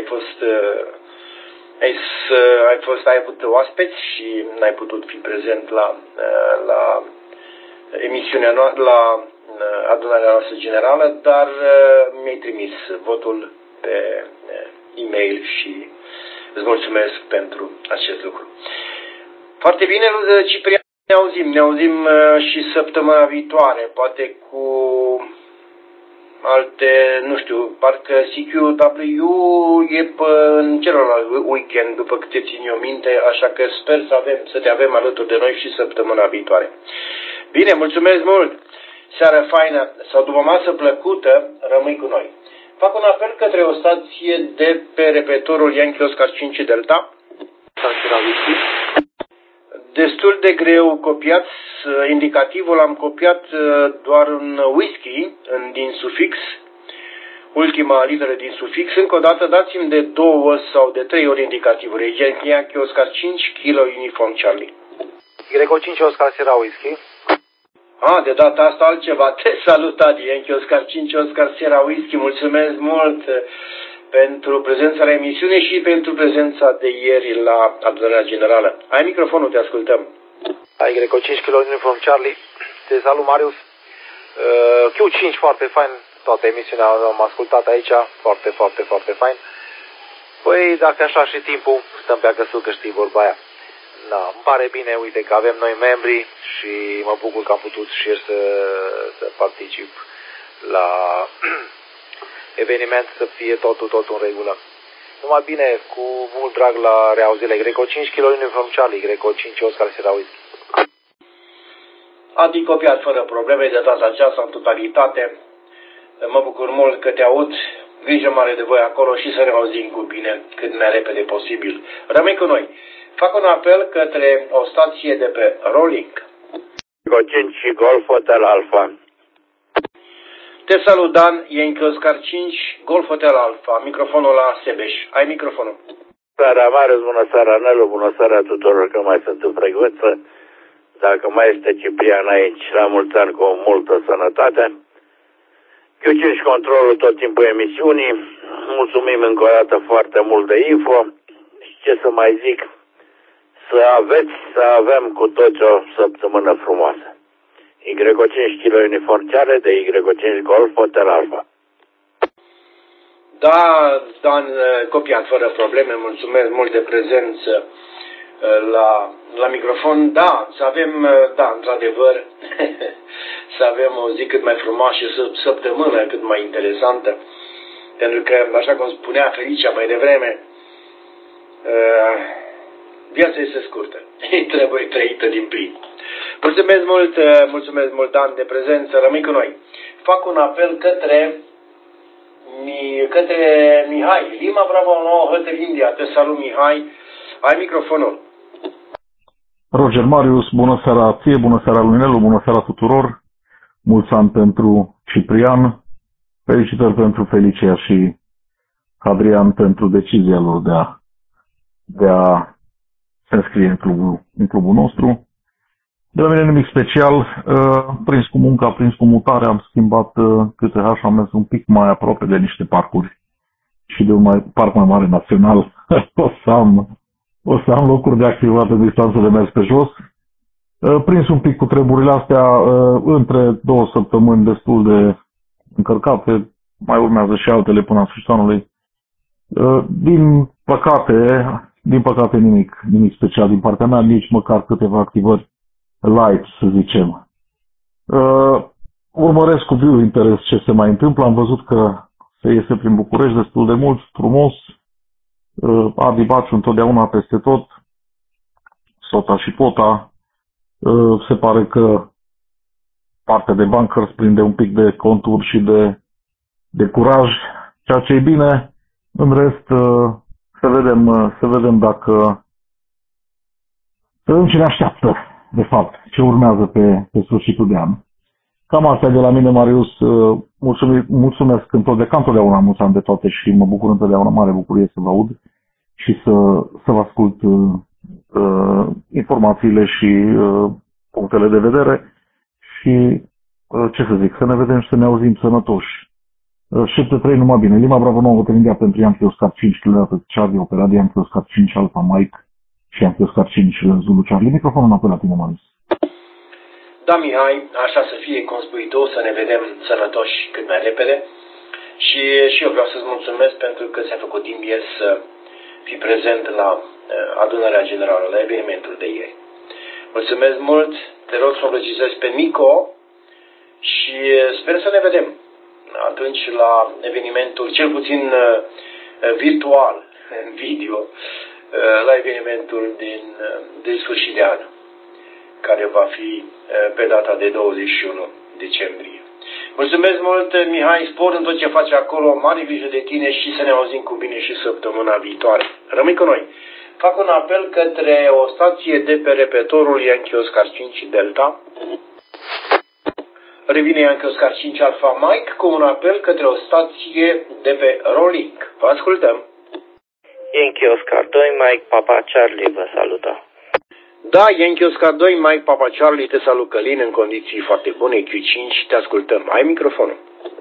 ai avut oaspeți și n-ai putut fi prezent la emisiunea noastră, la adunarea noastră generală, dar mi-ai trimis votul pe e-mail și îți mulțumesc pentru acest lucru. Foarte bine, Ciprian, ne auzim și săptămâna viitoare, poate cu alte, nu știu, parcă CQW e în celălalt weekend, după câte țin eu minte, așa că sper să te avem alături de noi și săptămâna viitoare. Bine, mulțumesc mult! Seară faină sau după masă plăcută, rămâi cu noi. Fac un apel către o stație de pe repetorul Yankee Oscar 5 Delta. Destul de greu copiat, indicativul am copiat doar un whisky din sufix, ultima literă din sufix. Încă o dată dați-mi de 2 sau de 3 ori indicativul. Yankee Oscar 5 kg uniform Charlie. Y5 Oscar Sierra Whisky. De data asta altceva. Te salut, Adi. Yankee Oscar 5, Oscar Sierra Whisky. Mulțumesc mult pentru prezența la emisiune și pentru prezența de ieri la adunarea generală. Ai microfonul, te ascultăm. Ai Greco 5 kg Uniform Charlie. Te salut, Marius. Q5 foarte fain. Toată emisiunea am ascultat aici. Foarte, foarte, foarte fain. Păi, dacă așa și timpul, stăm pe acăsul, că știi vorba aia. Da, îmi pare bine, uite, că avem noi membri și mă bucur că am putut și eu să particip la eveniment, să fie totul în regulă. Numai bine, cu mult drag la reauzire. Greco 5 kg Uniform Charlie, Greco 5 Oscar Sierra Whisky. Adi, copiat fără probleme de data aceasta în totalitate. Mă bucur mult că te aud. Grijă mare de voi acolo și să ne auzim cu bine cât mai repede posibil. Rămâi cu noi. Fac un apel către o stație de pe Rolling. Greco 5 Golf Hotel Alpha. Te salut, Dan. Yankee Oscar 5 Golf Hotel Alpha. Microfonul la Sebeș. Ai microfonul. Seara Marius, bună seara Nelu, bună seara tuturor că mai sunt în frecvență. Dacă mai este Ciprian aici, la mulți ani cu multă sănătate. Q5 controlul tot timpul emisiunii. Mulțumim încă o dată foarte mult de info. Și ce să mai zic? Să avem cu toți o săptămână frumoasă. Greco 5 kg Uniform Charlie de Greco 5 Golf Hotel Alpha. Da, Dan, copiat fără probleme, mulțumesc mult de prezență la microfon. Da, să avem, da, într-adevăr, să avem o zi cât mai frumoasă și o săptămână cât mai interesantă. Pentru că, așa cum spunea Felicia mai devreme, viața este scurtă. Trebuie trăită din plin. Mulțumesc mult, Dan, de prezență. Rămâi cu noi. Fac un apel către Mihai. Lima Bravo 9 Hotel India. Te salut, Mihai. Ai microfonul. Roger Marius, bună seara ție, bună seara lui Nelu, bună seara tuturor. Mulți ani pentru Ciprian. Felicitări pentru Felicia și Adrian pentru decizia lor de a se înscrie în clubul nostru. De la mine nimic special, prins cu munca, prins cu mutare, am schimbat QTH, am mers un pic mai aproape de niște parcuri și de un parc mai mare național. o să am locuri de activat în distanță de mers pe jos. Prins un pic cu treburile astea, între 2 săptămâni destul de încărcate, mai urmează și altele până la sfârșitul anului. Din păcate nimic special din partea mea, nici măcar câteva activări light, să zicem. Urmăresc cu viu interes ce se mai întâmplă. Am văzut că se iese prin București destul de mult, frumos. Adi Baciu întotdeauna peste tot. Sota și Pota. Se pare că partea de bankers prinde un pic de contur și de curaj, ceea ce e bine. În rest, să vedem dacă... Să vedem ce ne așteaptă, de fapt, ce urmează pe sfârșitul de an. Cam asta de la mine, Marius. Mulțumesc întotdeauna mulți ani de toate și mă bucur întotdeauna, mare bucurie să vă aud și să vă ascult informațiile și punctele de vedere și, ce să zic, să ne vedem și să ne auzim sănătoși. 7-3 numai bine. Lima Bravo 9 Hotel India pentru Yankee Oscar 5 kg Charlie, operat Yankee Oscar 5 Alpha Mike și Yankee Oscar 5 Zulu Charlie. Microfonul înapoi la tine, Marius. Da, Mihai, așa să fie, cum spui tu, să ne vedem sănătoși cât mai repede. Și eu vreau să-ți mulțumesc pentru că ți-a făcut timp ieri să fii prezent la adunarea generală, la evenimentul de ieri. Mulțumesc mult, te rog să o precizezi pe Nico și sper să ne vedem atunci la evenimentul, cel puțin virtual, în video, la evenimentul din sfârșit de an, care va fi pe data de 21 decembrie. Mulțumesc mult, Mihai, spor în tot ce faci acolo, mare grijă de tine și să ne auzim cu bine și săptămâna viitoare. Rămâi cu noi. Fac un apel către o stație de pe repetorul Yankee Oscar 5 Delta. Revine Yankee Oscar 5 Alpha Mike cu un apel către o stație de pe Rolling. Vă ascultăm. Yankee Oscar 2 Mike Papa Charlie vă salută. Da, Yankee Oscar 2, Mike Papa Charlie, te salut Călin, în condiții foarte bune, Q5, te ascultăm. Ai microfonul.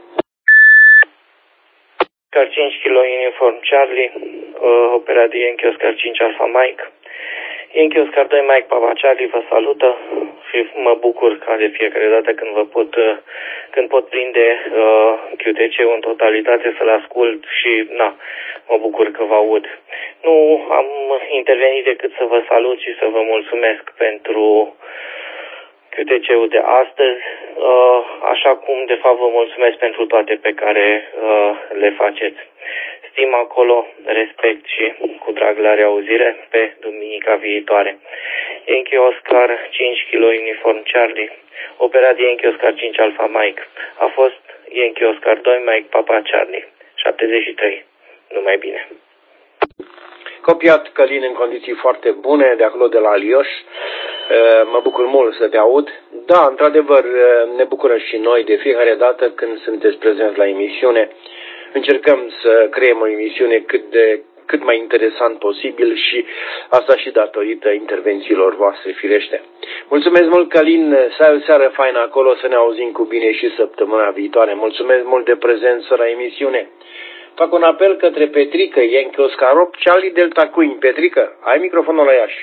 Oscar 5 kg Uniform Charlie, operat de Yankee Oscar 5 Alpha Mike. Yankee Oscar 2 Mike Papa Charlie vă salută și mă bucur ca de fiecare dată când pot prinde QTC-ul în totalitate să-l ascult și mă bucur că vă aud. Nu am intervenit decât să vă salut și să vă mulțumesc pentru QTC-ul de astăzi, așa cum de fapt vă mulțumesc pentru toate pe care le faceți. Stim acolo, respect și cu drag la reauzire pe duminica viitoare. Yankee Oscar 5 kg Uniform Charlie, operat de Yankee Oscar 5 Alpha Mike. A fost Yankee Oscar 2 Mike Papa Charlie, 73. Numai bine. Copiat Călin în condiții foarte bune de acolo de la Alioș. Mă bucur mult să te aud. Da, într-adevăr, ne bucură și noi de fiecare dată când sunteți prezenți la emisiune. Încercăm să creăm o emisiune cât mai interesant posibil și asta și datorită intervențiilor voastre, firește. Mulțumesc mult, Călin, să ai o seară faină acolo, să ne auzim cu bine și săptămâna viitoare. Mulțumesc mult de prezență la emisiune. Fac un apel către Petrică, Yankee Oscar 8, Charlie Delta Queen. Petrică, ai microfonul la Iași.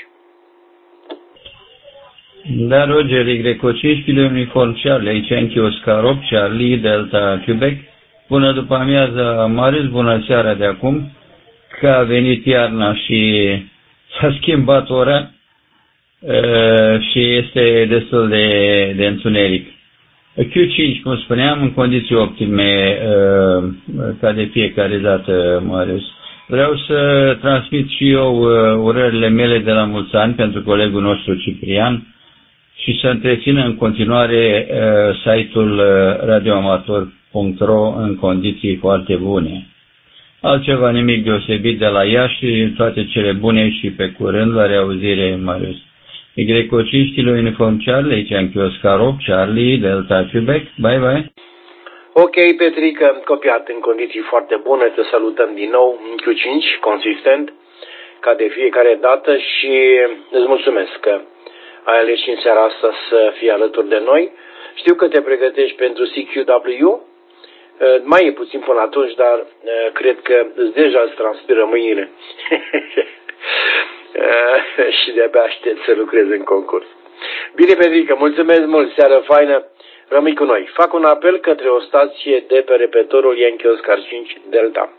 Da, Roger, Greco 5 kg Uniform Charlie, aici Yankee Oscar 8, Charlie Delta Quebec. Bună după amiază, Marius, bună seara de acum, că a venit iarna și s-a schimbat ora și este destul de întuneric. Q5, cum spuneam, în condiții optime, ca de fiecare dată, Marius. Vreau să transmit și eu urările mele de la mulți ani pentru colegul nostru Ciprian și să întrețină în continuare site-ul radioamator.ro în condiții foarte bune. Altceva nimic deosebit de la Iași, toate cele bune și pe curând, la reauzire, Marius. Greco 5 kg Uniform Charlie, aici Yankee Oscar 8, Charlie Delta Quebec, bye bye. Ok, Petrică, copiat în condiții foarte bune, te salutăm din nou în Q5, consistent, ca de fiecare dată și îți mulțumesc că ai ales și în seara asta să fii alături de noi. Știu că te pregătești pentru CQW, mai e puțin până atunci, dar cred că deja îți transpiră mâinile și de-abia aștept să lucrezi în concurs. Bine, Petrică, mulțumesc mult, seară faină, rămâi cu noi. Fac un apel către o stație de pe repetorul Yankee Oscar 5 Delta.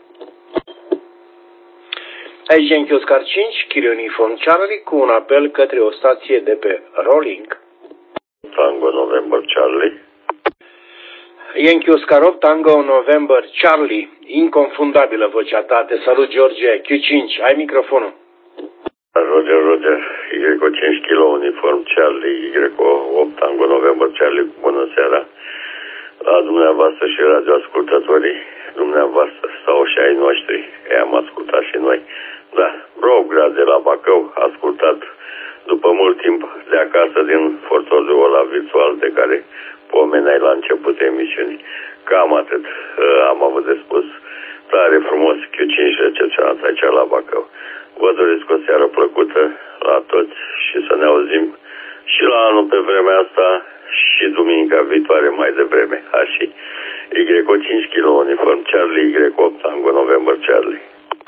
Aici Yankee Oscar 5, Kilo Uniform Charlie, cu un apel către o stație de pe Rolling. Tango November Charlie. Yankee Oscar 8, Tango November Charlie, inconfundabilă vocea ta. Te salut, George, Q5, ai microfonul. Roger, Greco 5 kg Uniform Charlie, Greco 8 Tango November Charlie, bună seara. La dumneavoastră și radioascultătorii dumneavoastră sau și ai noștri, i-am ascultat și noi. Da, Brograd de la Bacău, ascultat după mult timp de acasă din fotoliul ăla virtual de care pomeneai la început emisiunii. Cam atât am avut de spus. Tare frumos Q5 recepționat aici la Bacău. Vă doresc o seară plăcută la toți și să ne auzim și la anul pe vremea asta și duminica viitoare mai devreme. Și Greco 5 kg Uniform Charlie, Greco 8 Tango November Charlie.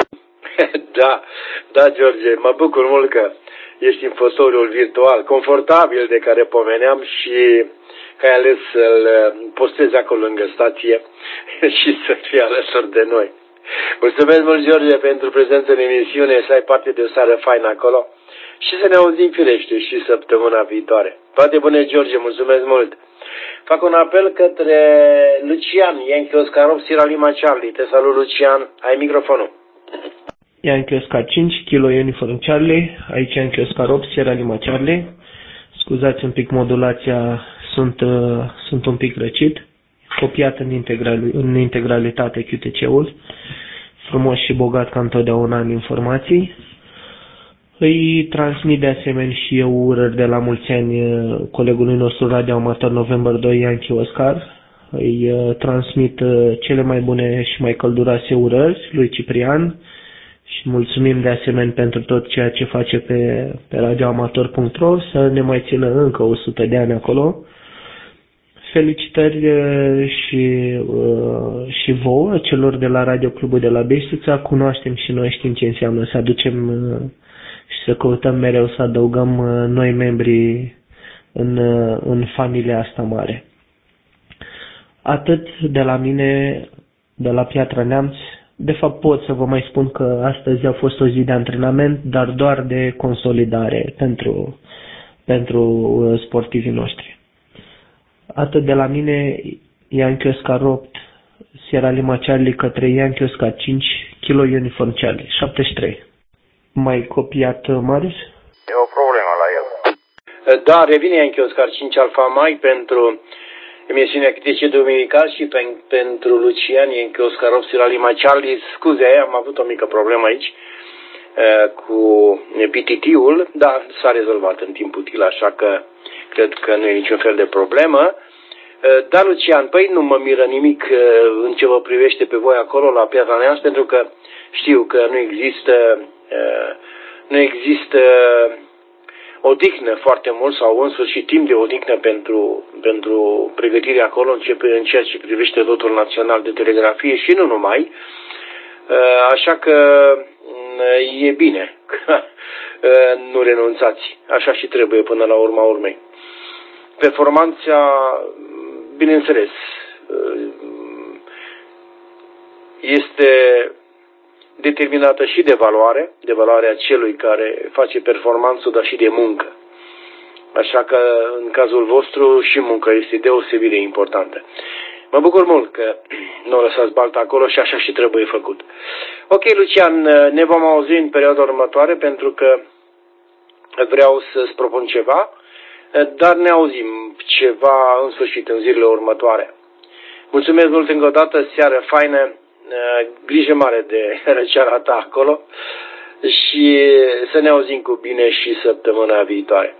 Da, George, mă bucur mult că ești în fotoliul virtual, confortabil de care pomeneam și că ai ales să-l postezi acolo lângă stație și să fii alături de noi. Mulțumesc mult, George, pentru prezența în emisiune, să ai parte de o seară faină acolo și să ne auzim firește și săptămâna viitoare. Toate bune, George, mulțumesc mult. Fac un apel către Lucian, Yankee Oscar 8, Sierra Lima Charlie. Te salut, Lucian, ai microfonul. Yankee Oscar 5, Kilo Uniform Charlie, aici Yankee Oscar 8, Sierra Lima Charlie. Scuzați un pic modulația, sunt un pic răcit. Copiat în integralitate QTC-ul, frumos și bogat ca întotdeauna în informații. Îi transmit de asemenea și eu urări de la mulți ani colegului nostru radioamator November 2 Yankee Oscar. Îi transmit cele mai bune și mai călduroase urări lui Ciprian și mulțumim de asemenea pentru tot ceea ce face pe radioamator.ro, să ne mai țină încă 100 de ani acolo. Felicitări și vouă, celor de la Radio Clubul de la Bistrița. Cunoaștem și noi, știm ce înseamnă să aducem și să căutăm mereu să adăugăm noi membri în familia asta mare. Atât de la mine, de la Piatra Neamț. De fapt pot să vă mai spun că astăzi a fost o zi de antrenament, dar doar de consolidare pentru sportivii noștri. Atât de la mine, Yankee Oscar 8, Sierra Lima Charlie către Yankee Oscar 5, Kilo Uniform Charlie, 73. Mai copiat, Marius? E o problemă la el. Da, revine Yankee Oscar 5 Alfa Mike pentru emisiunea KTC Duminical și pentru Lucian Yankee Oscar 8 Sierra Lima Charlie. Scuze, am avut o mică problemă aici cu PTT-ul, dar s-a rezolvat în timp util, așa că cred că nu e niciun fel de problemă. Da, Lucian, păi nu mă miră nimic în ce vă privește pe voi acolo la Piatra Neamț, pentru că știu că nu există odihnă foarte mult sau în sfârșit timp de odihnă pentru pregătirea acolo în ceea ce privește lotul național de telegrafie și nu numai. Așa că e bine că nu renunțați. Așa și trebuie până la urma urmei. Performanța, bineînțeles, este determinată și de valoarea celui care face performanță, dar și de muncă. Așa că, în cazul vostru, și munca este deosebit de importantă. Mă bucur mult că nu lăsați balta acolo și așa și trebuie făcut. Ok, Lucian, ne vom auzi în perioada următoare pentru că vreau să-ți propun ceva, dar ne auzim ceva în sfârșit, în zilele următoare. Mulțumesc mult încă o dată, seară faină, grijă mare de răceala ta acolo și să ne auzim cu bine și săptămâna viitoare.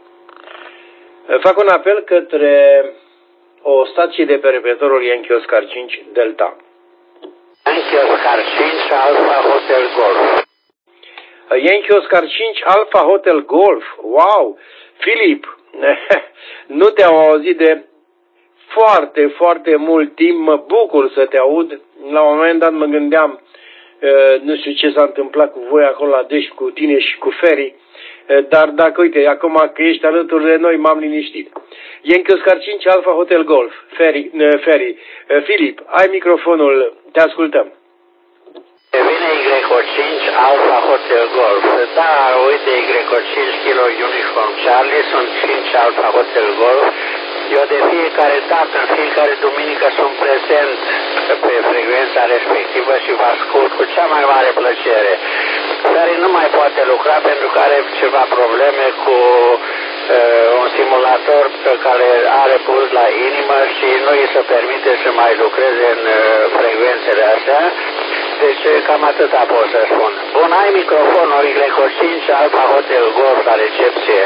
Fac un apel către o stație de pe repetorul Yankee Oscar 5 Delta. Yankee Oscar 5 Alpha Hotel Golf. Yankee Oscar 5 Alpha Hotel Golf. Wow! Filip, nu te-am auzit de foarte, foarte mult timp. Mă bucur să te aud. La un moment dat mă gândeam, nu știu ce s-a întâmplat cu voi acolo la Deș, cu tine și cu Ferry. Dar dacă, uite, acum că ești alături de noi, m-am liniștit. Yankee Oscar 5 Alpha Hotel Golf. Ferry. Filip, ai microfonul, te ascultăm. Vine Y5 Alpha Hotel Golf. Da, uite, Y5 Kilo Uniform Charlie, sunt 5 Alpha Hotel Golf. Eu de fiecare dată, în fiecare duminică sunt prezent pe frecvența respectivă și vă ascult cu cea mai mare plăcere. Dar nu mai poate lucra pentru că are ceva probleme cu un simulator pe care are pus la inimă și nu îi se permite să mai lucreze în frecvențele astea. Deci cam atâta pot să spun. Bun, ai microfonul Y5 Alpha Hotel Golf la recepție.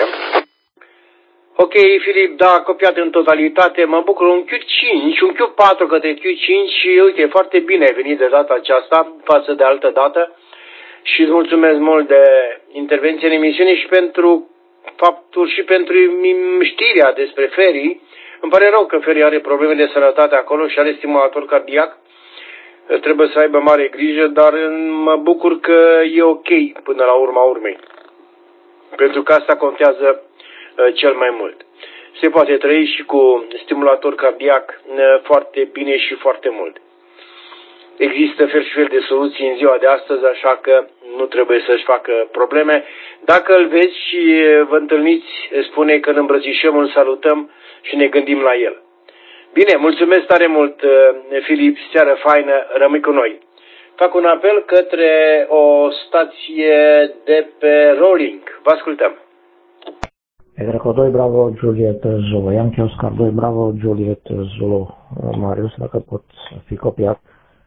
Ok, Filip, da, copiat în totalitate. Mă bucur, un Q5, un Q4 către Q5 și uite, foarte bine ai venit de data aceasta față de altă dată și îți mulțumesc mult de intervenție în emisiune și pentru faptul și pentru știrea despre Ferry. Îmi pare rău că Ferry are probleme de sănătate acolo și are stimulator cardiac. Trebuie să aibă mare grijă, dar mă bucur că e ok până la urma urmei. Pentru că asta contează cel mai mult. Se poate trăi și cu stimulator cardiac foarte bine și foarte mult. Există fel și fel de soluții în ziua de astăzi, așa că nu trebuie să-și facă probleme. Dacă îl vezi și vă întâlniți, spune că îl îmbrățișăm, îl salutăm și ne gândim la el. Bine, mulțumesc tare mult, Filip, seară faină, rămâi cu noi. Fac un apel către o stație de pe Rolling. Vă ascultăm. Egreco 2 Bravo Juliet Zulu, Yankee Oscar 2 Bravo Juliet Zulu, Marius, dacă pot fi copiat.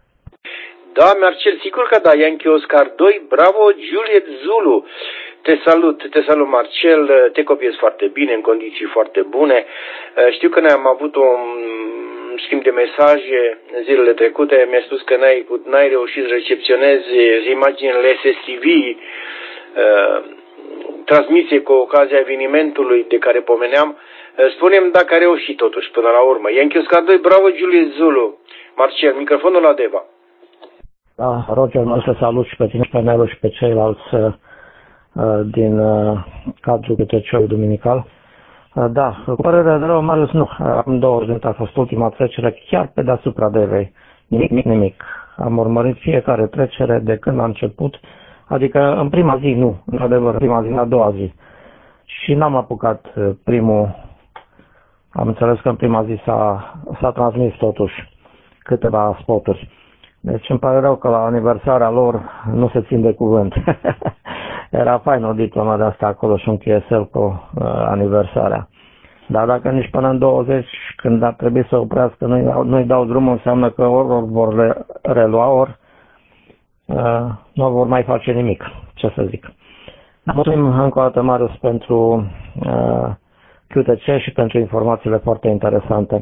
Da, Marcel, sigur că da, Yankee Oscar 2 Bravo Juliet Zulu. Te salut Marcel, te copiezi foarte bine, în condiții foarte bune. Știu că noi am avut un schimb de mesaje zilele trecute. Mi-a spus că n-ai reușit să recepționezi imaginile SSTV transmisie cu ocazia evenimentului de care pomeneam. Spune-mi dacă a reușit totuși până la urmă. Yankee Oscar 2, bravo Juliet Zulu. Marcel, microfonul la Deva. Da, Roger, mă să salut și pe tine, pe Nelu și pe ceilalți din cadrul QTC-ului duminical. Da, cu părere de rău, Marius, nu. Am 20 minute, a fost ultima trecere chiar pe deasupra Devei. Nimic. Am urmărit fiecare trecere de când a început, adică în prima zi, nu, într-adevăr, în prima zi, în a doua zi. Și n-am apucat primul, am înțeles că în prima zi s-a transmis totuși câteva spoturi. Deci îmi pare rău că la aniversarea lor nu se țin de cuvânt. Era fain o diplomă de asta acolo și un QSL cu aniversarea. Dar dacă nici până în 20, când ar trebui să oprească, nu-i dau drumul, înseamnă că ori vor relua, ori nu vor mai face nimic. Ce să zic. Mulțumim încă o dată, Marius, pentru QTC și pentru informațiile foarte interesante.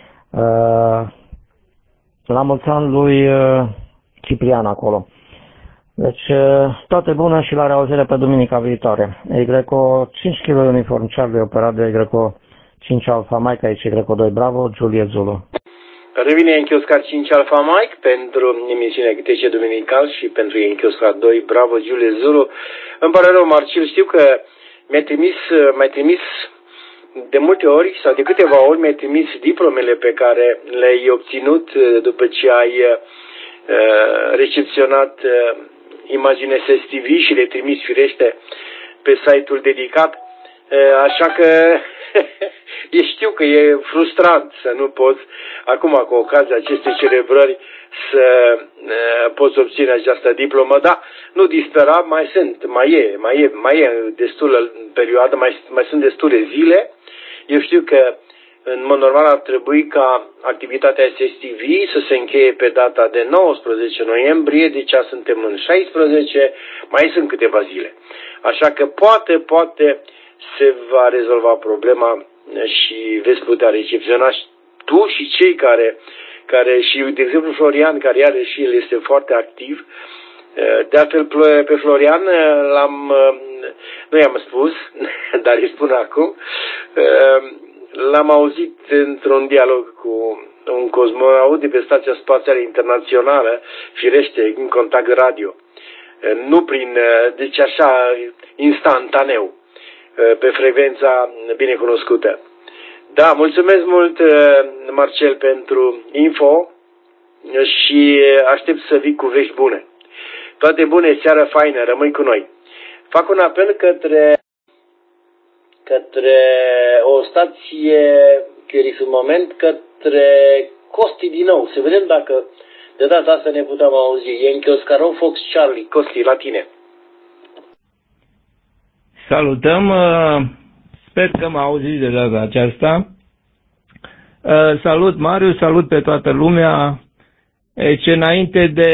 La mulți ani lui Ciprian acolo. Deci, toate bune și la reauzire pe duminica viitoare. Egreco 5 kg uniform Charlie, operat de Egreco 5 Alpha Mike, aici Egreco 2 Bravo, Juliet Zulu. Revine Yankee Oscar 5 Alpha Mike pentru emisiunea QTC duminical și pentru Yankee Oscar 2 Bravo, Juliet Zulu. Îmi pare rău, Marcel, știu că mi-ai trimis de multe ori sau de câteva ori mi-ai trimis diplomele pe care le-ai obținut după ce ai recepționat imagine SSTV și le trimis firește pe site-ul dedicat. Așa că știu că e frustrant să nu poți acum cu ocazia acestei celebrări să poți obține această diplomă, dar nu dispera, mai e destulă perioadă, mai sunt destule zile. Eu știu că în mod normal ar trebui ca activitatea SSTV să se încheie pe data de 19 noiembrie, deci suntem în 16, mai sunt câteva zile. Așa că poate se va rezolva problema și veți putea recepționa tu și cei care și, de exemplu, Florian, care iară și el este foarte activ. De altfel, pe Florian nu i-am spus, dar îi spun acum, l-am auzit într-un dialog cu un cosmonaut de pe Stația Spațială Internațională, firește, în contact radio. Nu deci așa, instantaneu, pe frecvența binecunoscută. Da, mulțumesc mult, Marcel, pentru info și aștept să vii cu vești bune. Toate bune, seară faină, rămâi cu noi. Fac un apel către o stație, Cheriș un moment, către Costi din nou. Să vedem dacă de data asta ne putem auzi. Yankee Oscar Fox Charlie, Costi, la tine. Salutăm, sper că mă auziți de data aceasta. Salut Marius, salut pe toată lumea. Deci înainte de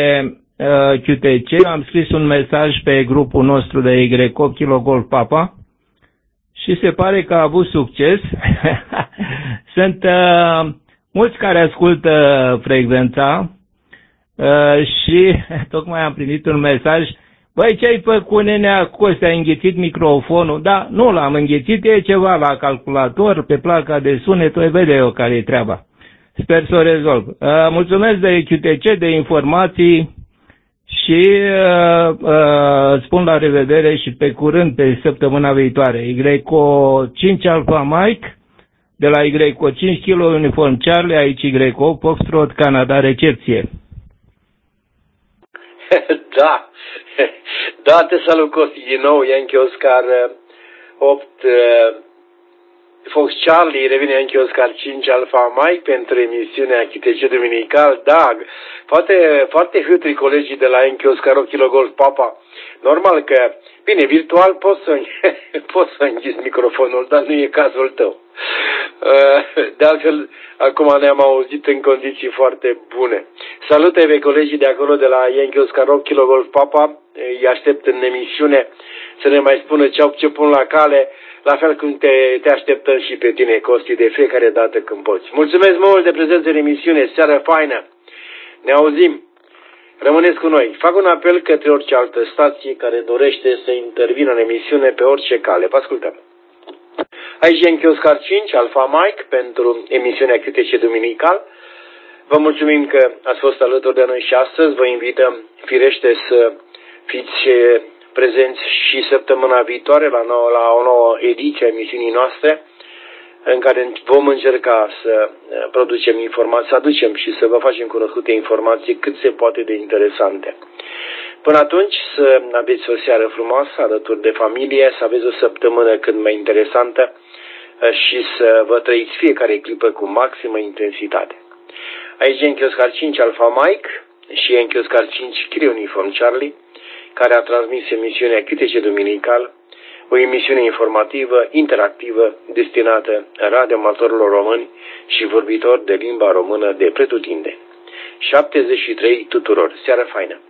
QTC am scris un mesaj pe grupul nostru de Y8 Kilo Golf Papa și se pare că a avut succes. Sunt mulți care ascultă frecvența și tocmai am primit un mesaj. Băi, ce-ai făcut, nenea Costi, ai înghițit microfonul? Da, nu l-am înghițit, e ceva la calculator, pe placa de sunet, o vede eu care e treaba. Sper să o rezolv. Mulțumesc de QTC, de informații și spun la revedere și pe curând, pe săptămâna viitoare. Egreco 5 Alpha Mike, de la Egreco 5 kg uniform Charlie, aici Egreco Foxtrot, Canada, recepție. Da, te salut, Costi, din nou, Yankee Oscar 8 Fox Charlie, revine Yankee Oscar 5 Alpha Mike pentru emisiunea QTC duminical. Da, foarte hâtri colegii de la Yankee Oscar 8 Kilo Golf Papa. Normal că, bine, virtual poți să închizi microfonul, dar nu e cazul tău. De altfel, acum ne-am auzit în condiții foarte bune. Salută pe colegii de acolo de la Yankee Oscar 8 Kilo Golf Papa. Îi aștept în emisiune să ne mai spună ce pun la cale la fel cum te așteptăm și pe tine, Costi, de fiecare dată când poți. Mulțumesc mult de prezență în emisiune, seară faină, ne auzim, rămâneți cu noi. Fac un apel către orice altă stație care dorește să intervină în emisiune pe orice cale. Vă ascultăm. Aici e încheios Oscar 5, Alfa Mike, pentru emisiunea Cântece Duminical. Vă mulțumim că ați fost alături de noi și astăzi. Vă invităm, firește, să fiți prezenți și săptămâna viitoare la o nouă ediție a emisiunii noastre, în care vom încerca să producem informații, să aducem și să vă facem cunoscute informații cât se poate de interesante. Până atunci, să aveți o seară frumoasă alături de familie, să aveți o săptămână cât mai interesantă și să vă trăiți fiecare clipă cu maximă intensitate. Aici e încheios Oscar 5 Alfa Mike și e încheios Oscar 5 Kilo Uniform Charlie, care a transmis emisiunea Cântece Duminical, o emisiune informativă, interactivă, destinată radioamatorilor români și vorbitori de limba română de pretutindeni. 73 tuturor. Seară faină!